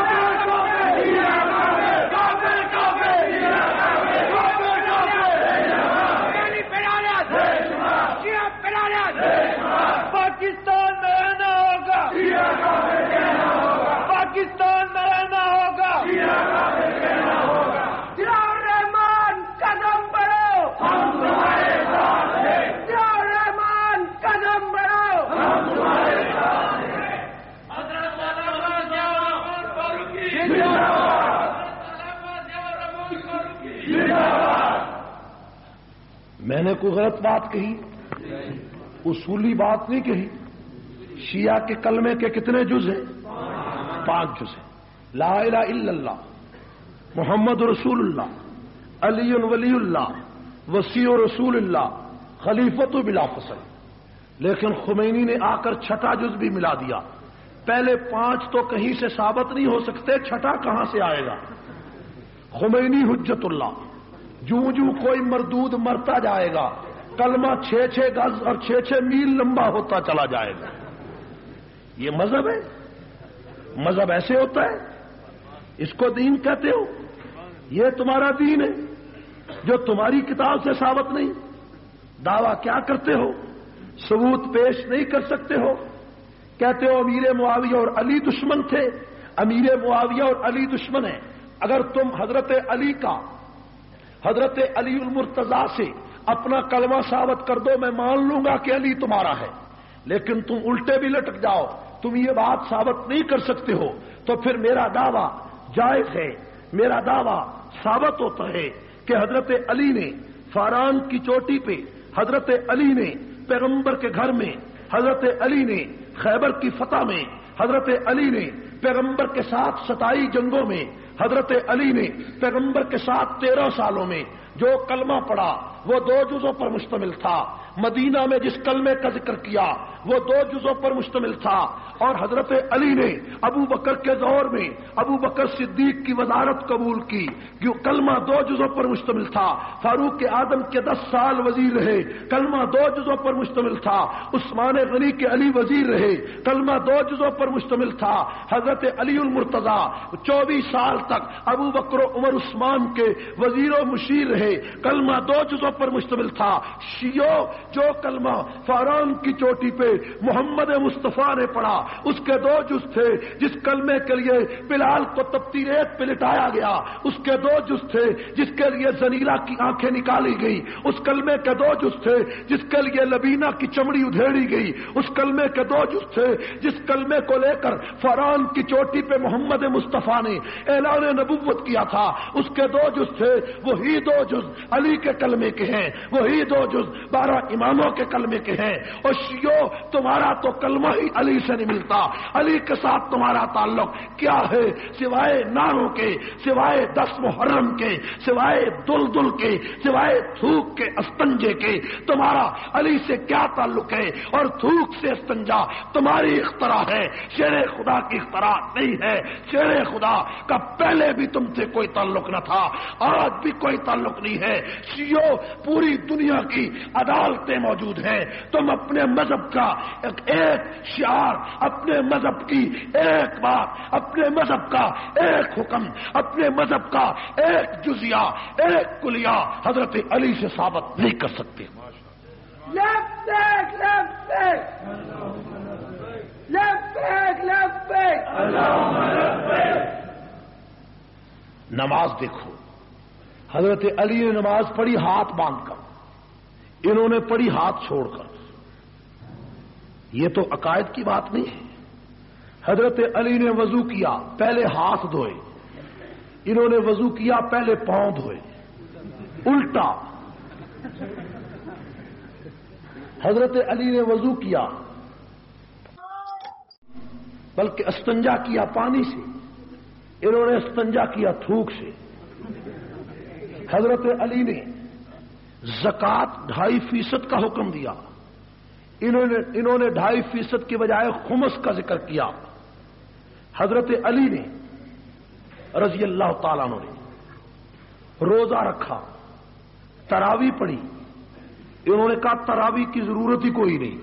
پاکستان میں رہنا ہوگا، پاکستان میں رہنا ہوگا، ضیاء الرحمان قدم بڑھو، ہم تمہارے ساتھ ہیں، ضیاء الرحمان قدم بڑھو، ہم تمہارے ساتھ ہیں۔ حضرت علامہ ضیاء الرحمان فاروقی زندہ باد، حضرت علامہ ضیاء الرحمان فاروقی زندہ باد۔ میں نے کوئی غلط بات کہی؟ اصولی بات نہیں کہی۔ شیعہ کے کلمے کے کتنے جز ہیں؟ پانچ جز ہیں۔ لا الہ الا اللہ محمد رسول اللہ علی ولی اللہ وصی رسول اللہ خلیفۃ بلا فصل۔ لیکن خمینی نے آ کر چھٹا جز بھی ملا دیا۔ پہلے پانچ تو کہیں سے ثابت نہیں ہو سکتے، چھٹا کہاں سے آئے گا؟ خمینی حجت اللہ، جوں جوں کوئی مردود مرتا جائے گا کلمہ چھ چھ گز اور چھ چھ میل لمبا ہوتا چلا جائے گا۔ یہ مذہب ہے؟ مذہب ایسے ہوتا ہے؟ اس کو دین کہتے ہو؟ یہ تمہارا دین ہے جو تمہاری کتاب سے ثابت نہیں؟ دعویٰ کیا کرتے ہو؟ ثبوت پیش نہیں کر سکتے ہو؟ کہتے ہو امیر معاویہ اور علی دشمن تھے، امیر معاویہ اور علی دشمن ہیں۔ اگر تم حضرت علی کا حضرت علی المرتضیٰ سے اپنا کلمہ ثابت کر دو میں مان لوں گا کہ علی تمہارا ہے، لیکن تم الٹے بھی لٹک جاؤ، تم یہ بات ثابت نہیں کر سکتے ہو تو پھر میرا دعویٰ جائز ہے، میرا دعویٰ ثابت ہوتا ہے کہ حضرت علی نے فاران کی چوٹی پہ، حضرت علی نے پیغمبر کے گھر میں، حضرت علی نے خیبر کی فتح میں، حضرت علی نے پیغمبر کے ساتھ ستائی جنگوں میں، حضرت علی نے پیغمبر کے ساتھ تیرہ سالوں میں جو کلمہ پڑھا وہ دو جزوں پر مشتمل تھا. مدینہ میں جس کلمے کا ذکر کیا وہ دو جزوں پر مشتمل تھا. اور حضرت علی نے ابو بکر کے دور میں ابو بکر صدیق کی وزارت قبول کی جو کلمہ دو جزوں پر مشتمل تھا. فاروق اعظم کے دس سال وزیر رہے، کلمہ دو جزوں پر مشتمل تھا. عثمان غنی کے علی وزیر رہے، کلمہ دو جزوں پر مشتمل تھا. حضرت علی المرتضیٰ چوبیس سال تک ابو بکر و عمر عثمان کے وزیر و مشیر رہے، کلمہ دو جزوں پر مشتمل تھا. شیعو جو کلمہ فاران کی چوٹی پہ محمد مصطفیٰ نے پڑھا اس کے دو جز تھے. جس کلمے کے لیے بلال کو تپتی ریت پہ لٹایا گیا اس کے دو جز تھے. جس کے لیے زنیلا کی آنکھیں نکالی گئی اس کلمے کے دو جز تھے. جس کے لیے لبینہ کی چمڑی ادھیڑی گئی اس کلمے کے دو جز تھے. جس کلمے کو لے کر فاران کی چوٹی پہ محمد مصطفیٰ نے اعلان نبوت کیا تھا اس کے دو جز تھے. وہی دو جز علی کے کلمے کے ہیں، وہی دو جز بارہ اماموں کے کلمے کے ہیں. اور شیعو تمہارا تو کلمہ ہی علی سے نہیں ملتا. علی کے ساتھ تمہارا تعلق کیا ہے سوائے ناروں کے، سوائے دس محرم کے، سوائے دل دل کے، سوائے تھوک کے استنجے کے؟ تمہارا علی سے کیا تعلق ہے؟ اور تھوک سے استنجا تمہاری اختراع ہے، شیر خدا کی اختراع نہیں ہے. شیر خدا کا پہلے بھی تم سے کوئی تعلق نہ تھا، آج بھی کوئی تعلق نہیں ہے. شیعو پوری دنیا کی عدالتیں موجود ہیں، تم اپنے مذہب کا ایک ایک شعار، اپنے مذہب کی ایک بات، اپنے مذہب کا ایک حکم، اپنے مذہب کا ایک جزیہ، ایک کلیہ حضرت علی سے ثابت نہیں کر سکتے. لبیک لبیک لبیک لبیک اللہم لبیک. نماز دیکھو، حضرت علی نے نماز پڑھی ہاتھ باندھ کر، انہوں نے پڑھی ہاتھ چھوڑ کر. یہ تو عقائد کی بات نہیں ہے. حضرت علی نے وضو کیا پہلے ہاتھ دھوئے، انہوں نے وضو کیا پہلے پاؤں دھوئے، الٹا. حضرت علی نے وضو کیا بلکہ استنجا کیا پانی سے، انہوں نے استنجا کیا تھوک سے. حضرت علی نے زکوٰۃ ڈھائی فیصد کا حکم دیا، انہوں نے انہوں نے ڈھائی فیصد کی بجائے خمس کا ذکر کیا. حضرت علی نے رضی اللہ تعالیٰ عنہ نے روزہ رکھا، تراویح پڑھی، انہوں نے کہا تراویح کی ضرورت ہی کوئی نہیں.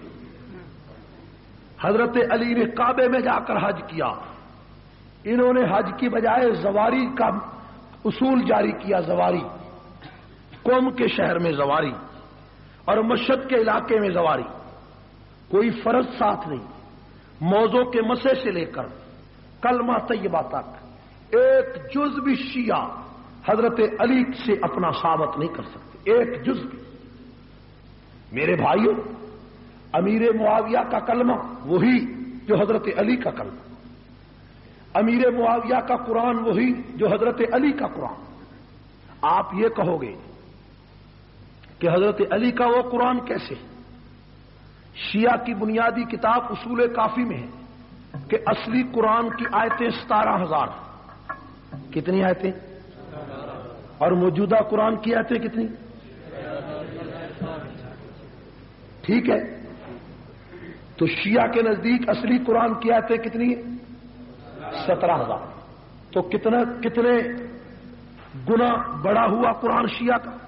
حضرت علی نے کعبے میں جا کر حج کیا، انہوں نے حج کی بجائے زواری کا اصول جاری کیا. زواری قوم کے شہر میں زواری اور مشہد کے علاقے میں زواری، کوئی فرض ساتھ نہیں. موضوع کے مسئلے سے لے کر کلمہ طیبہ تک ایک جز بھی شیعہ حضرت علی سے اپنا ثابت نہیں کر سکتے، ایک جز بھی. میرے بھائیوں، امیر معاویہ کا کلمہ وہی جو حضرت علی کا کلمہ، امیر معاویہ کا قرآن وہی جو حضرت علی کا قرآن. آپ یہ کہو گے کہ حضرت علی کا وہ قرآن کیسے؟ شیعہ کی بنیادی کتاب اصول کافی میں ہے کہ اصلی قرآن کی آیتیں ستارہ ہزار. کتنی آیتیں؟ اور موجودہ قرآن کی آیتیں کتنی؟ ٹھیک ہے، تو شیعہ کے نزدیک اصلی قرآن کی آیتیں کتنی ہیں؟ سترہ ہزار. تو کتنا کتنے گنا بڑا ہوا قرآن شیعہ کا؟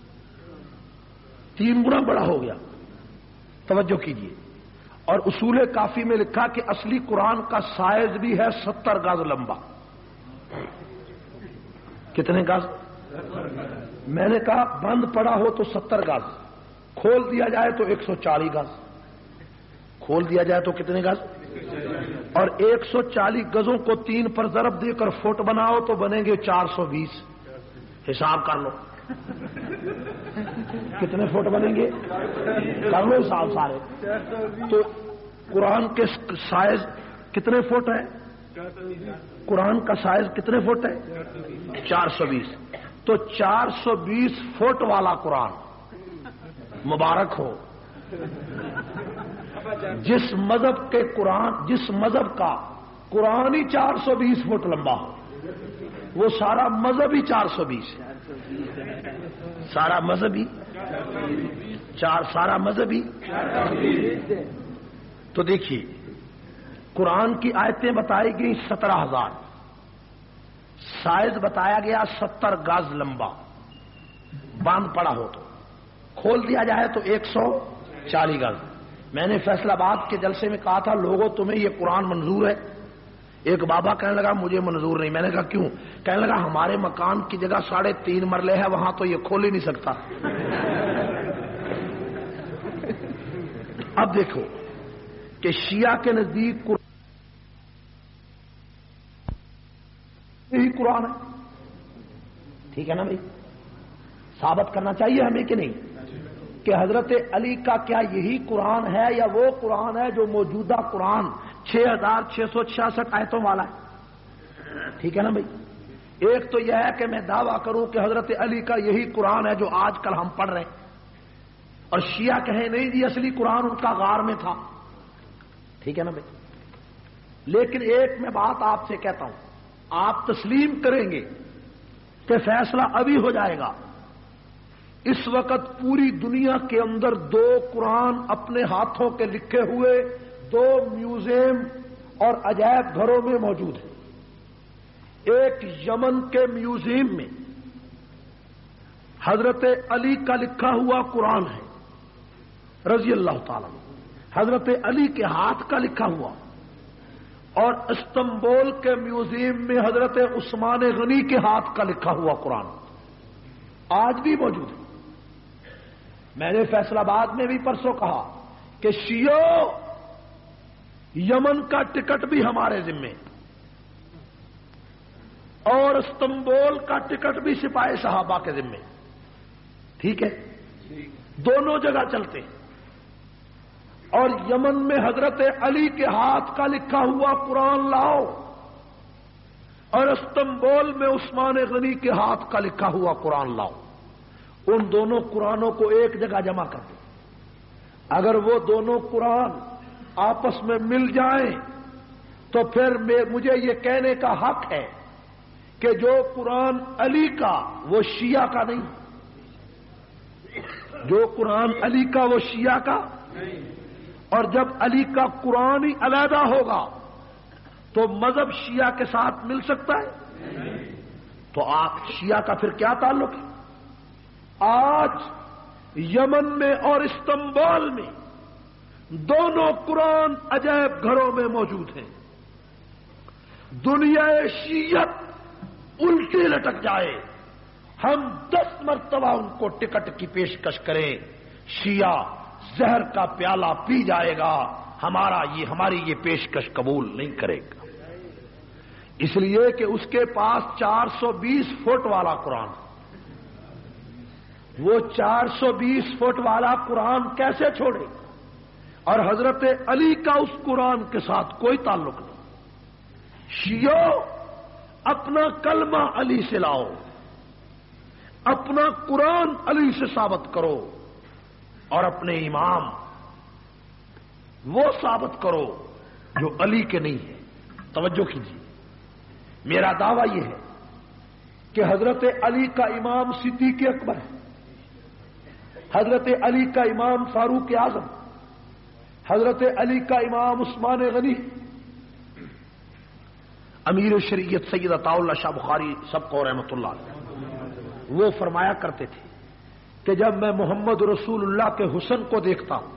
تین گنا بڑا ہو گیا. توجہ کیجیے. اور اصول کافی میں لکھا کہ اصلی قرآن کا سائز بھی ہے ستر گز لمبا. کتنے گز؟ میں نے کہا بند پڑا ہو تو ستر گز، کھول دیا جائے تو ایک سو چالیس گز. کھول دیا جائے تو کتنے گز؟ اور ایک سو چالیس گزوں کو تین پر ضرب دے کر فٹ بناؤ تو بنیں گے چار سو بیس. حساب کر لو کتنے فٹ بنیں گے، کر لو حساب سارے. تو قرآن کے سائز کتنے فٹ ہے؟ قرآن کا سائز کتنے فٹ ہے؟ چار سو بیس. تو چار سو بیس فٹ والا قرآن مبارک ہو. جس مذہب کے قرآن جس مذہب کا قرآن ہی چار سو بیس فٹ لمبا ہو، وہ سارا مذہبی چار سو بیس ہے، سارا مذہبی چار سارا مذہبی تو دیکھیے قرآن کی آیتیں بتائی گئی سترہ ہزار، سائز بتایا گیا ستر گز لمبا، باندھ پڑا ہو تو کھول دیا جائے تو ایک سو چالیس گز۔ میں نے فیصلہ آباد کے جلسے میں کہا تھا لوگوں تمہیں یہ قرآن منظور ہے؟ ایک بابا کہنے لگا مجھے منظور نہیں۔ میں نے کہا کیوں؟ کہنے لگا ہمارے مکان کی جگہ ساڑھے تین مرلے ہے، وہاں تو یہ کھول ہی نہیں سکتا۔ اب دیکھو کہ شیعہ کے نزدیک قرآن یہی قرآن ہے، ٹھیک ہے نا بھائی؟ ثابت کرنا چاہیے ہمیں کہ نہیں کہ حضرت علی کا کیا یہی قرآن ہے یا وہ قرآن ہے جو موجودہ قرآن چھ ہزار چھ سو چھیاسٹھ آیتوں والا ہے؟ ٹھیک ہے نا بھائی؟ ایک تو یہ ہے کہ میں دعویٰ کروں کہ حضرت علی کا یہی قرآن ہے جو آج کل ہم پڑھ رہے ہیں، اور شیعہ کہیں نہیں جی اصلی قرآن ان کا غار میں تھا، ٹھیک ہے نا بھائی؟ لیکن ایک میں بات آپ سے کہتا ہوں، آپ تسلیم کریں گے کہ فیصلہ ابھی ہو جائے گا۔ اس وقت پوری دنیا کے اندر دو قرآن اپنے ہاتھوں کے لکھے ہوئے دو میوزیم اور عجائب گھروں میں موجود ہیں۔ ایک یمن کے میوزیم میں حضرت علی کا لکھا ہوا قرآن ہے رضی اللہ تعالی، حضرت علی کے ہاتھ کا لکھا ہوا، اور استنبول کے میوزیم میں حضرت عثمان غنی کے ہاتھ کا لکھا ہوا قرآن آج بھی موجود ہے۔ میں نے فیصلہ آباد میں بھی پرسوں کہا کہ شیعو یمن کا ٹکٹ بھی ہمارے ذمے اور استنبول کا ٹکٹ بھی سپاہی صحابہ کے ذمے، ٹھیک ہے؟ دونوں جگہ چلتے ہیں۔ اور یمن میں حضرت علی کے ہاتھ کا لکھا ہوا قرآن لاؤ اور استنبول میں عثمان غنی کے ہاتھ کا لکھا ہوا قرآن لاؤ، ان دونوں قرآنوں کو ایک جگہ جمع کر دو۔ اگر وہ دونوں قرآن آپس میں مل جائیں تو پھر مجھے یہ کہنے کا حق ہے کہ جو قرآن علی کا وہ شیعہ کا نہیں، جو قرآن علی کا وہ شیعہ کا نہیں۔ اور جب علی کا قرآن ہی علیحدہ ہوگا تو مذہب شیعہ کے ساتھ مل سکتا ہے؟ تو آپ شیعہ کا پھر کیا تعلق ہے؟ آج یمن میں اور استنبول میں دونوں قرآن عجائب گھروں میں موجود ہیں۔ دنیا شیعت الٹی لٹک جائے، ہم دس مرتبہ ان کو ٹکٹ کی پیشکش کریں، شیعہ زہر کا پیالہ پی جائے گا، ہمارا یہ ہماری یہ پیشکش قبول نہیں کرے گا، اس لیے کہ اس کے پاس چار سو بیس فٹ والا قرآن، وہ چار سو بیس فٹ والا قرآن کیسے چھوڑے؟ اور حضرت علی کا اس قرآن کے ساتھ کوئی تعلق نہیں۔ شیعو اپنا کلمہ علی سے لاؤ، اپنا قرآن علی سے ثابت کرو، اور اپنے امام وہ ثابت کرو جو علی کے نہیں ہے۔ توجہ کیجیے، میرا دعویٰ یہ ہے کہ حضرت علی کا امام صدیق اکبر ہے، حضرت علی کا امام فاروق اعظم، حضرت علی کا امام عثمان غنی، امیر شریعت سید عطا اللہ شاہ بخاری سب کو رحمت اللہ علیہ، وہ فرمایا کرتے تھے کہ جب میں محمد رسول اللہ کے حسن کو دیکھتا ہوں،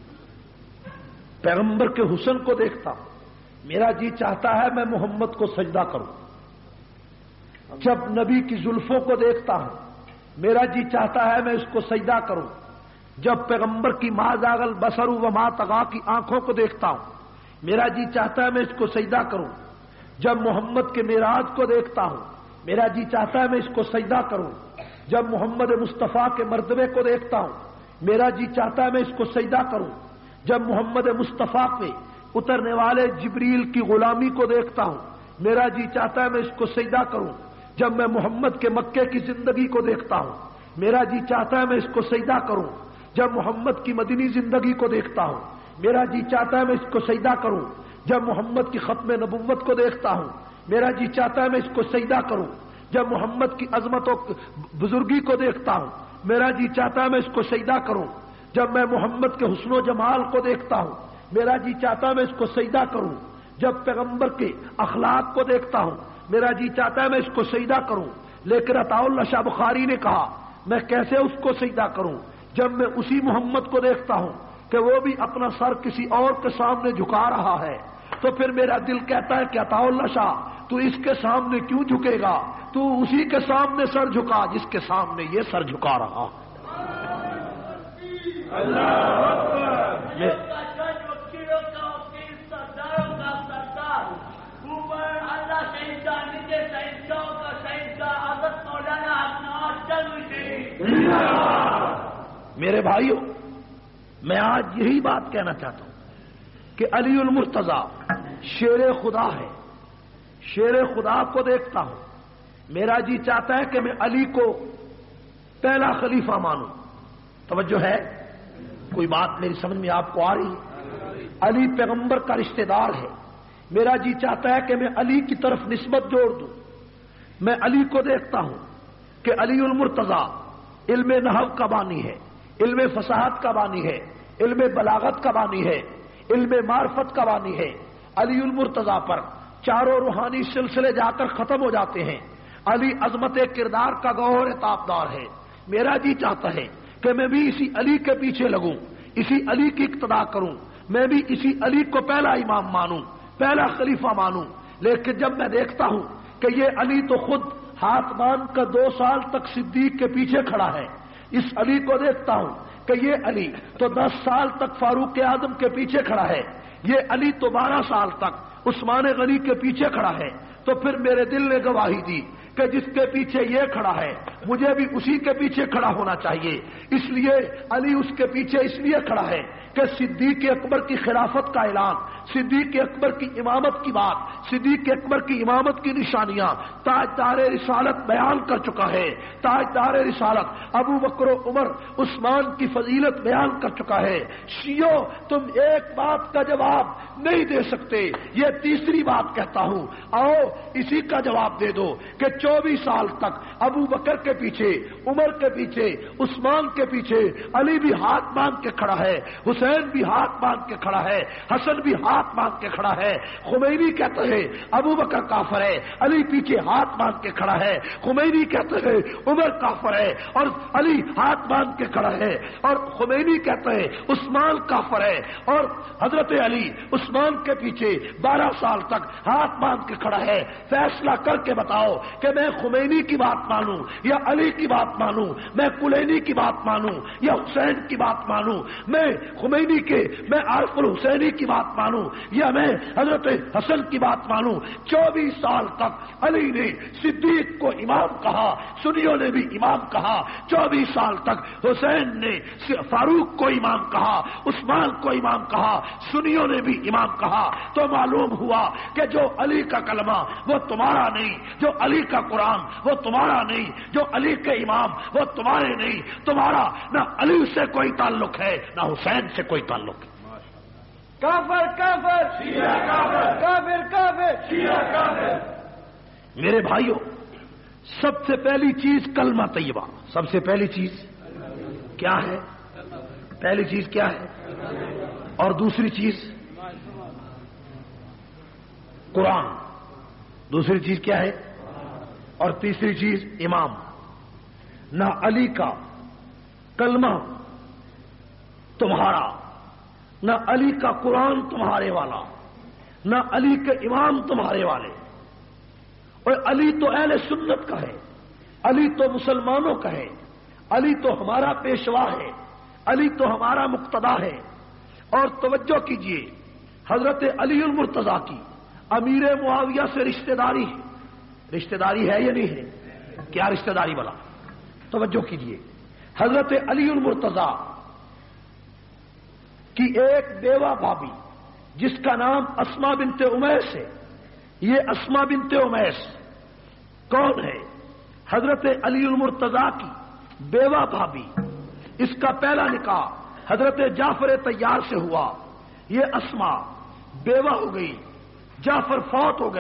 پیغمبر کے حسن کو دیکھتا ہوں، میرا جی چاہتا ہے میں محمد کو سجدہ کروں۔ جب نبی کی زلفوں کو دیکھتا ہوں، میرا جی چاہتا ہے میں اس کو سجدہ کروں۔ جب پیغمبر کی ما زاغ البصر و ما طغی کی آنکھوں کو دیکھتا ہوں، میرا جی چاہتا ہے میں اس کو سجدہ کروں۔ جب محمد کے معراج کو دیکھتا ہوں، میرا جی چاہتا ہے میں اس کو سجدہ کروں۔ جب محمد مصطفیٰ کے مرتبے کو دیکھتا ہوں، میرا جی چاہتا ہے میں اس کو سجدہ کروں۔ جب محمد مصطفیٰ پہ اترنے والے جبریل کی غلامی کو دیکھتا ہوں، میرا جی چاہتا ہے میں اس کو سجدہ کروں۔ جب میں محمد کے مکے کی زندگی کو دیکھتا ہوں، میرا جی چاہتا ہے میں اس کو سجدہ کروں۔ جب محمد کی مدنی زندگی کو دیکھتا ہوں، میرا جی چاہتا ہے میں اس کو سجدہ کروں۔ جب محمد کی ختم نبوت کو دیکھتا ہوں، میرا جی چاہتا ہے میں اس کو سجدہ کروں جب محمد کی عظمت و بزرگی کو دیکھتا ہوں، میرا جی چاہتا ہے میں اس کو سجدہ کروں جب میں محمد کے حسن و جمال کو دیکھتا ہوں، میرا جی چاہتا ہے میں اس کو سجدہ کروں جب پیغمبر کے اخلاق کو دیکھتا ہوں، میرا جی چاہتا ہے میں اس کو سجدہ کروں۔ لیکن عطاء اللہ شاہ بخاری نے کہا میں کیسے اس کو سجدہ کروں جب میں اسی محمد کو دیکھتا ہوں کہ وہ بھی اپنا سر کسی اور کے سامنے جھکا رہا ہے، تو پھر میرا دل کہتا ہے کہ عطاء اللہ شاہ تو اس کے سامنے کیوں جھکے گا، تو اسی کے سامنے سر جھکا جس کے سامنے یہ سر جھکا رہا۔ میرے بھائیوں، میں آج یہی بات کہنا چاہتا ہوں کہ علی المرتضیٰ شیر خدا ہے، شیر خدا کو دیکھتا ہوں، میرا جی چاہتا ہے کہ میں علی کو پہلا خلیفہ مانوں۔ توجہ ہے؟ کوئی بات میری سمجھ میں آپ کو آ رہی ہے؟ علی پیغمبر کا رشتہ دار ہے، میرا جی چاہتا ہے کہ میں علی کی طرف نسبت جوڑ دوں۔ میں علی کو دیکھتا ہوں کہ علی المرتضیٰ علم نحو کا بانی ہے، علم فصاحت کا بانی ہے، علم بلاغت کا بانی ہے، علم معرفت کا بانی ہے۔ علی المرتضیٰ پر چاروں روحانی سلسلے جا کر ختم ہو جاتے ہیں۔ علی عظمت کردار کا گوہر تابدار ہے۔ میرا جی چاہتا ہے کہ میں بھی اسی علی کے پیچھے لگوں، اسی علی کی اقتدا کروں، میں بھی اسی علی کو پہلا امام مانوں، پہلا خلیفہ مانوں۔ لیکن جب میں دیکھتا ہوں کہ یہ علی تو خود ہاتھ باندھ کر دو سال تک صدیق کے پیچھے کھڑا ہے، اس علی کو دیکھتا ہوں کہ یہ علی تو دس سال تک فاروق اعظم کے پیچھے کھڑا ہے، یہ علی تو بارہ سال تک عثمان غنی کے پیچھے کھڑا ہے، تو پھر میرے دل نے گواہی دی کہ جس کے پیچھے یہ کھڑا ہے مجھے بھی اسی کے پیچھے کھڑا ہونا چاہیے۔ اس لیے علی اس کے پیچھے اس لیے کھڑا ہے کہ صدیق اکبر کی خلافت کا اعلان، صدیق اکبر کی امامت کی بات، صدیق اکبر کی امامت کی نشانیاں تاجدار رسالت بیان کر چکا ہے۔ تاجدار رسالت ابو بکر و عمر عثمان کی فضیلت بیان کر چکا ہے۔ شیعو تم ایک بات کا جواب نہیں دے سکتے، یہ تیسری بات کہتا ہوں، آؤ اسی کا جواب دے دو کہ چوبیس سال تک ابو بکر کے پیچھے، عمر کے پیچھے، عثمان کے پیچھے علی بھی ہاتھ باندھ کے کھڑا ہے، حسین بھی ہاتھ باندھ کے کھڑا ہے، حسن بھی ہاتھ باندھ کے کھڑا ہے۔ خمینی کہتے ہیں ابو بکر کافر ہے، علی پیچھے ہاتھ باندھ کے کھڑا ہے۔ خمینی کہتے ہیں عمر کافر ہے اور علی ہاتھ باندھ کے کھڑا ہے، اور خمینی کہتے ہیں عثمان کافر ہے اور حضرت علی عثمان کے پیچھے بارہ سال تک ہاتھ باندھ کے کھڑا ہے۔ فیصلہ کر کے بتاؤ کہ میں خمینی کی بات مانوں یا علی کی بات مانوں، میں کلینی کی بات مانوں یا حسین کی بات مانوں، میں خمینی کے میں عارف الحسینی کی بات مانوں یا میں حضرت حسن کی بات مانوں۔ چوبیس سال تک علی نے صدیق کو امام کہا، سنیوں نے بھی امام کہا۔ چوبیس سال تک حسین نے فاروق کو امام کہا، عثمان کو امام کہا، سنیوں نے بھی امام کہا۔ تو معلوم ہوا کہ جو علی کا کلمہ وہ تمہارا نہیں، جو علی کا قرآن وہ تمہارا نہیں، جو علی کے امام وہ تمہارے نہیں۔ تمہارا نہ علی سے کوئی تعلق ہے نہ حسین سے کوئی تعلق ہے۔ کافر کافر شیعہ کافر کافر کافر شیعہ کافر۔ میرے بھائیوں، سب سے پہلی چیز کلمہ طیبہ، سب سے پہلی چیز کیا ہے؟ پہلی چیز کیا ہے؟ اور دوسری چیز قرآن، دوسری چیز کیا ہے؟ اور تیسری چیز امام۔ نہ علی کا کلمہ تمہارا، نہ علی کا قرآن تمہارے والا، نہ علی کے امام تمہارے والے۔ اور علی تو اہل سنت کا ہے، علی تو مسلمانوں کا ہے، علی تو ہمارا پیشوا ہے، علی تو ہمارا مقتدا ہے۔ اور توجہ کیجئے، حضرت علی المرتضیٰ کی امیر معاویہ سے رشتہ داری ہے، رشتہ داری ہے یا نہیں ہے؟ کیا رشتہ داری والا؟ توجہ کیجئے، حضرت علی المرتضیٰ کی ایک بیوہ بھابی جس کا نام اسما بنت امیس ہے، یہ اسما بنت امیس کون ہے؟ حضرت علی المرتضیٰ کی بیوہ بھابی، اس کا پہلا نکاح حضرت جعفر طیار سے ہوا۔ یہ اسما بیوہ ہو گئی، جعفر فوت ہو گئے،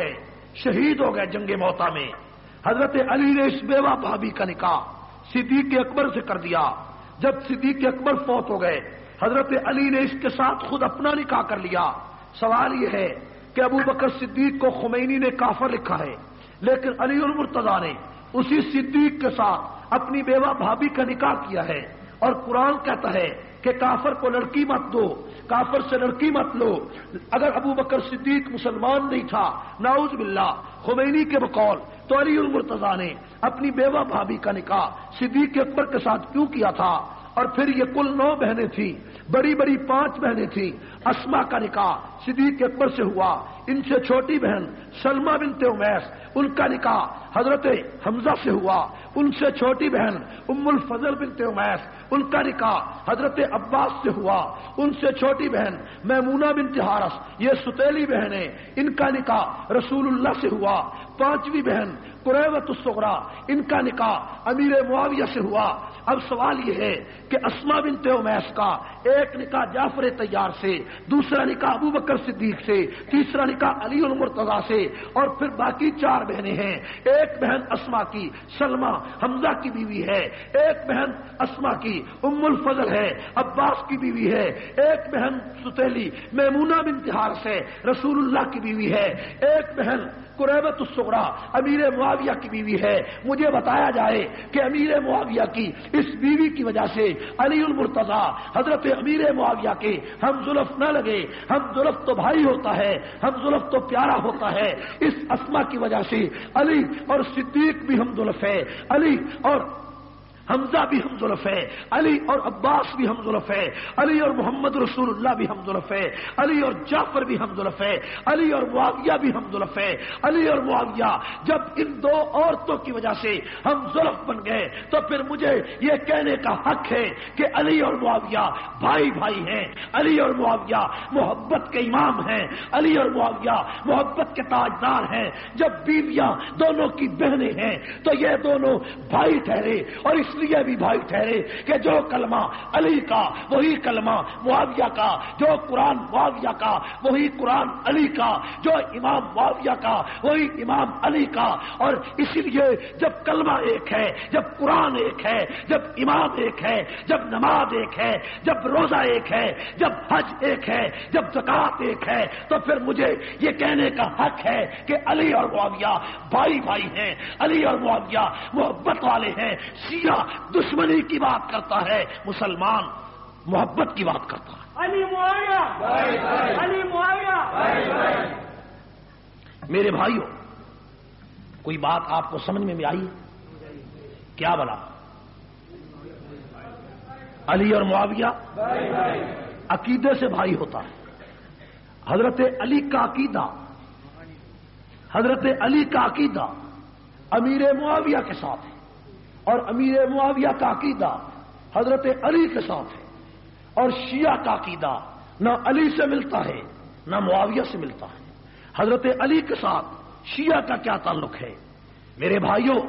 شہید ہو گئے جنگ موتا میں. حضرت علی نے اس بیوہ بھابھی کا نکاح صدیق اکبر سے کر دیا. جب صدیق اکبر فوت ہو گئے حضرت علی نے اس کے ساتھ خود اپنا نکاح کر لیا. سوال یہ ہے کہ ابو بکر صدیق کو خمینی نے کافر لکھا ہے، لیکن علی المرتضیٰ نے اسی صدیق کے ساتھ اپنی بیوہ بھابھی کا نکاح کیا ہے. اور قرآن کہتا ہے کہ کافر کو لڑکی مت دو، کافر سے لڑکی مت لو. اگر ابو بکر صدیق مسلمان نہیں تھا نعوذ باللہ خمینی کے بقول، تو علی المرتضیٰ نے اپنی بیوہ بھابھی کا نکاح صدیق اکبر کے ساتھ کیوں کیا تھا؟ اور پھر یہ کل نو بہنیں تھیں، بڑی بڑی پانچ بہنیں تھیں. اسما کا نکاح صدیق اکبر سے ہوا. ان سے چھوٹی بہن سلمہ بنت امیس، ان کا نکاح حضرت حمزہ سے ہوا. ان سے چھوٹی بہن ام الفضل بنت امیس، ان کا نکاح حضرت عباس سے ہوا. ان سے چھوٹی بہن میمونہ بنت حارث، یہ ستیلی بہنیں، ان کا نکاح رسول اللہ سے ہوا. پانچویں بہن قریبۃ الصغریٰ، ان کا نکاح امیر معاویہ سے ہوا. اب سوال یہ ہے کہ اسما بنت امیس کا ایک نکاح جعفر طیار سے، دوسرا نکاح ابو بکر صدیق سے، تیسرا نکاح علی المرتضیٰ سے، اور پھر باقی چار بہنیں ہیں. ایک بہن اسما کی سلمہ حمزہ کی بیوی ہے، ایک بہن اسما کی ام الفضل ہے عباس کی بیوی ہے، ایک بہن ستیلی میمونہ بنت حارث ہے رسول اللہ کی بیوی ہے، ایک بہن قریبۃ الصغریٰ امیر معاویہ کی بیوی ہے. مجھے بتایا جائے کہ امیر معاویہ کی اس بیوی کی وجہ سے علی المرتضیٰ حضرت امیر معاویہ کے ہم زلف نہ لگے. ہم زلف تو بھائی ہوتا ہے، ہم زلف تو پیارا ہوتا ہے. اس اسما کی وجہ سے علی اور صدیق بھی ہم زلف ہے، علی اور حمزہ بھی ہم زلف ہے، علی اور عباس بھی ہم زلف ہے، علی اور محمد رسول اللہ بھی ہم زلف ہے، علی اور جعفر بھی ہم زلف ہے، علی اور معاویہ بھی ہم زلف ہے. علی اور معاویہ جب ان دو عورتوں کی وجہ سے ہم زلف بن گئے تو پھر مجھے یہ کہنے کا حق ہے کہ علی اور معاویہ بھائی بھائی ہیں، علی اور معاویہ محبت کے امام ہیں، علی اور معاویہ محبت کے تاجدار ہیں. جب بیویاں دونوں کی بہنیں ہیں تو یہ دونوں بھائی ٹھہرے، اور اس لیے بھی بھائی ٹھہرے کہ جو کلمہ علی کا وہی کلمہ معاویہ کا، جو قرآن معاویہ کا وہی قرآن علی کا، جو امام معاویہ کا وہی امام علی کا. اور اسی لیے جب کلمہ ایک ہے، جب قرآن ایک ہے، جب امام ایک ہے، جب نماز ایک ہے، جب روزہ ایک ہے، جب حج ایک ہے، جب زکوٰۃ ایک ہے، تو پھر مجھے یہ کہنے کا حق ہے کہ علی اور معاویہ بھائی بھائی ہیں، علی اور معاویہ محبت والے ہیں. شیعہ دشمنی کی بات کرتا ہے، مسلمان محبت کی بات کرتا ہے. علی معاویہ، علی معاویہ. میرے بھائیوں، کوئی بات آپ کو سمجھ میں آئی؟ کیا بلا؟ علی اور معاویہ عقیدے سے بھائی ہوتا ہے. حضرت علی کا عقیدہ حضرت علی کا عقیدہ امیر معاویہ کے ساتھ ہے، اور امیر معاویہ کا عقیدہ حضرت علی کے ساتھ ہے. اور شیعہ کا عقیدہ نہ علی سے ملتا ہے نہ معاویہ سے ملتا ہے. حضرت علی کے ساتھ شیعہ کا کیا تعلق ہے؟ میرے بھائیوں،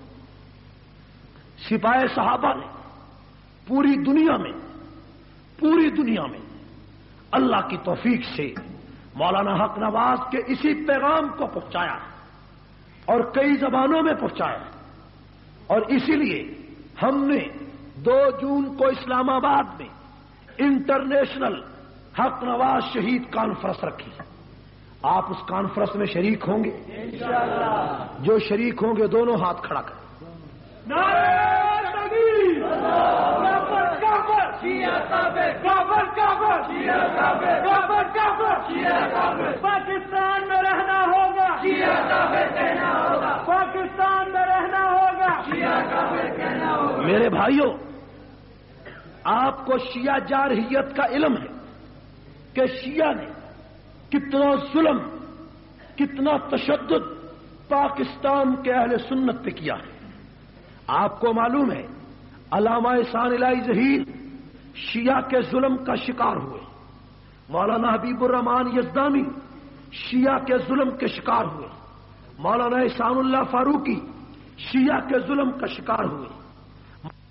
سپاہ صحابہ نے پوری دنیا میں پوری دنیا میں اللہ کی توفیق سے مولانا حق نواز کے اسی پیغام کو پہنچایا اور کئی زبانوں میں پہنچایا. اور اسی لیے ہم نے دو جون کو اسلام آباد میں انٹرنیشنل حق نواز شہید کانفرنس رکھی. آپ اس کانفرنس میں شریک ہوں گے انشاءاللہ. جو شریک ہوں گے دونوں ہاتھ کھڑا کریں. نعرہ تکبیر، کافر کافر، شیعہ کافر، کافر کافر، شیعہ کافر، کافر کافر، شیعہ کافر. پاکستان میں رہنا ہوگا، شیعہ کافر کہنا ہوگا. پاکستان میں رہنا ہوگا، شیعہ کافر کہنا ہوگا. میرے بھائیوں، آپ کو شیعہ جارحیت کا علم ہے کہ شیعہ نے کتنا ظلم، کتنا تشدد پاکستان کے اہل سنت پہ کیا ہے. آپ کو معلوم ہے علامہ احسان الہی ظہیر شیعہ کے ظلم کا شکار ہوئے، مولانا حبیب الرحمان یزدانی شیعہ کے ظلم کے شکار ہوئے، مولانا احسان اللہ فاروقی شیعہ کے ظلم کا شکار ہوئے.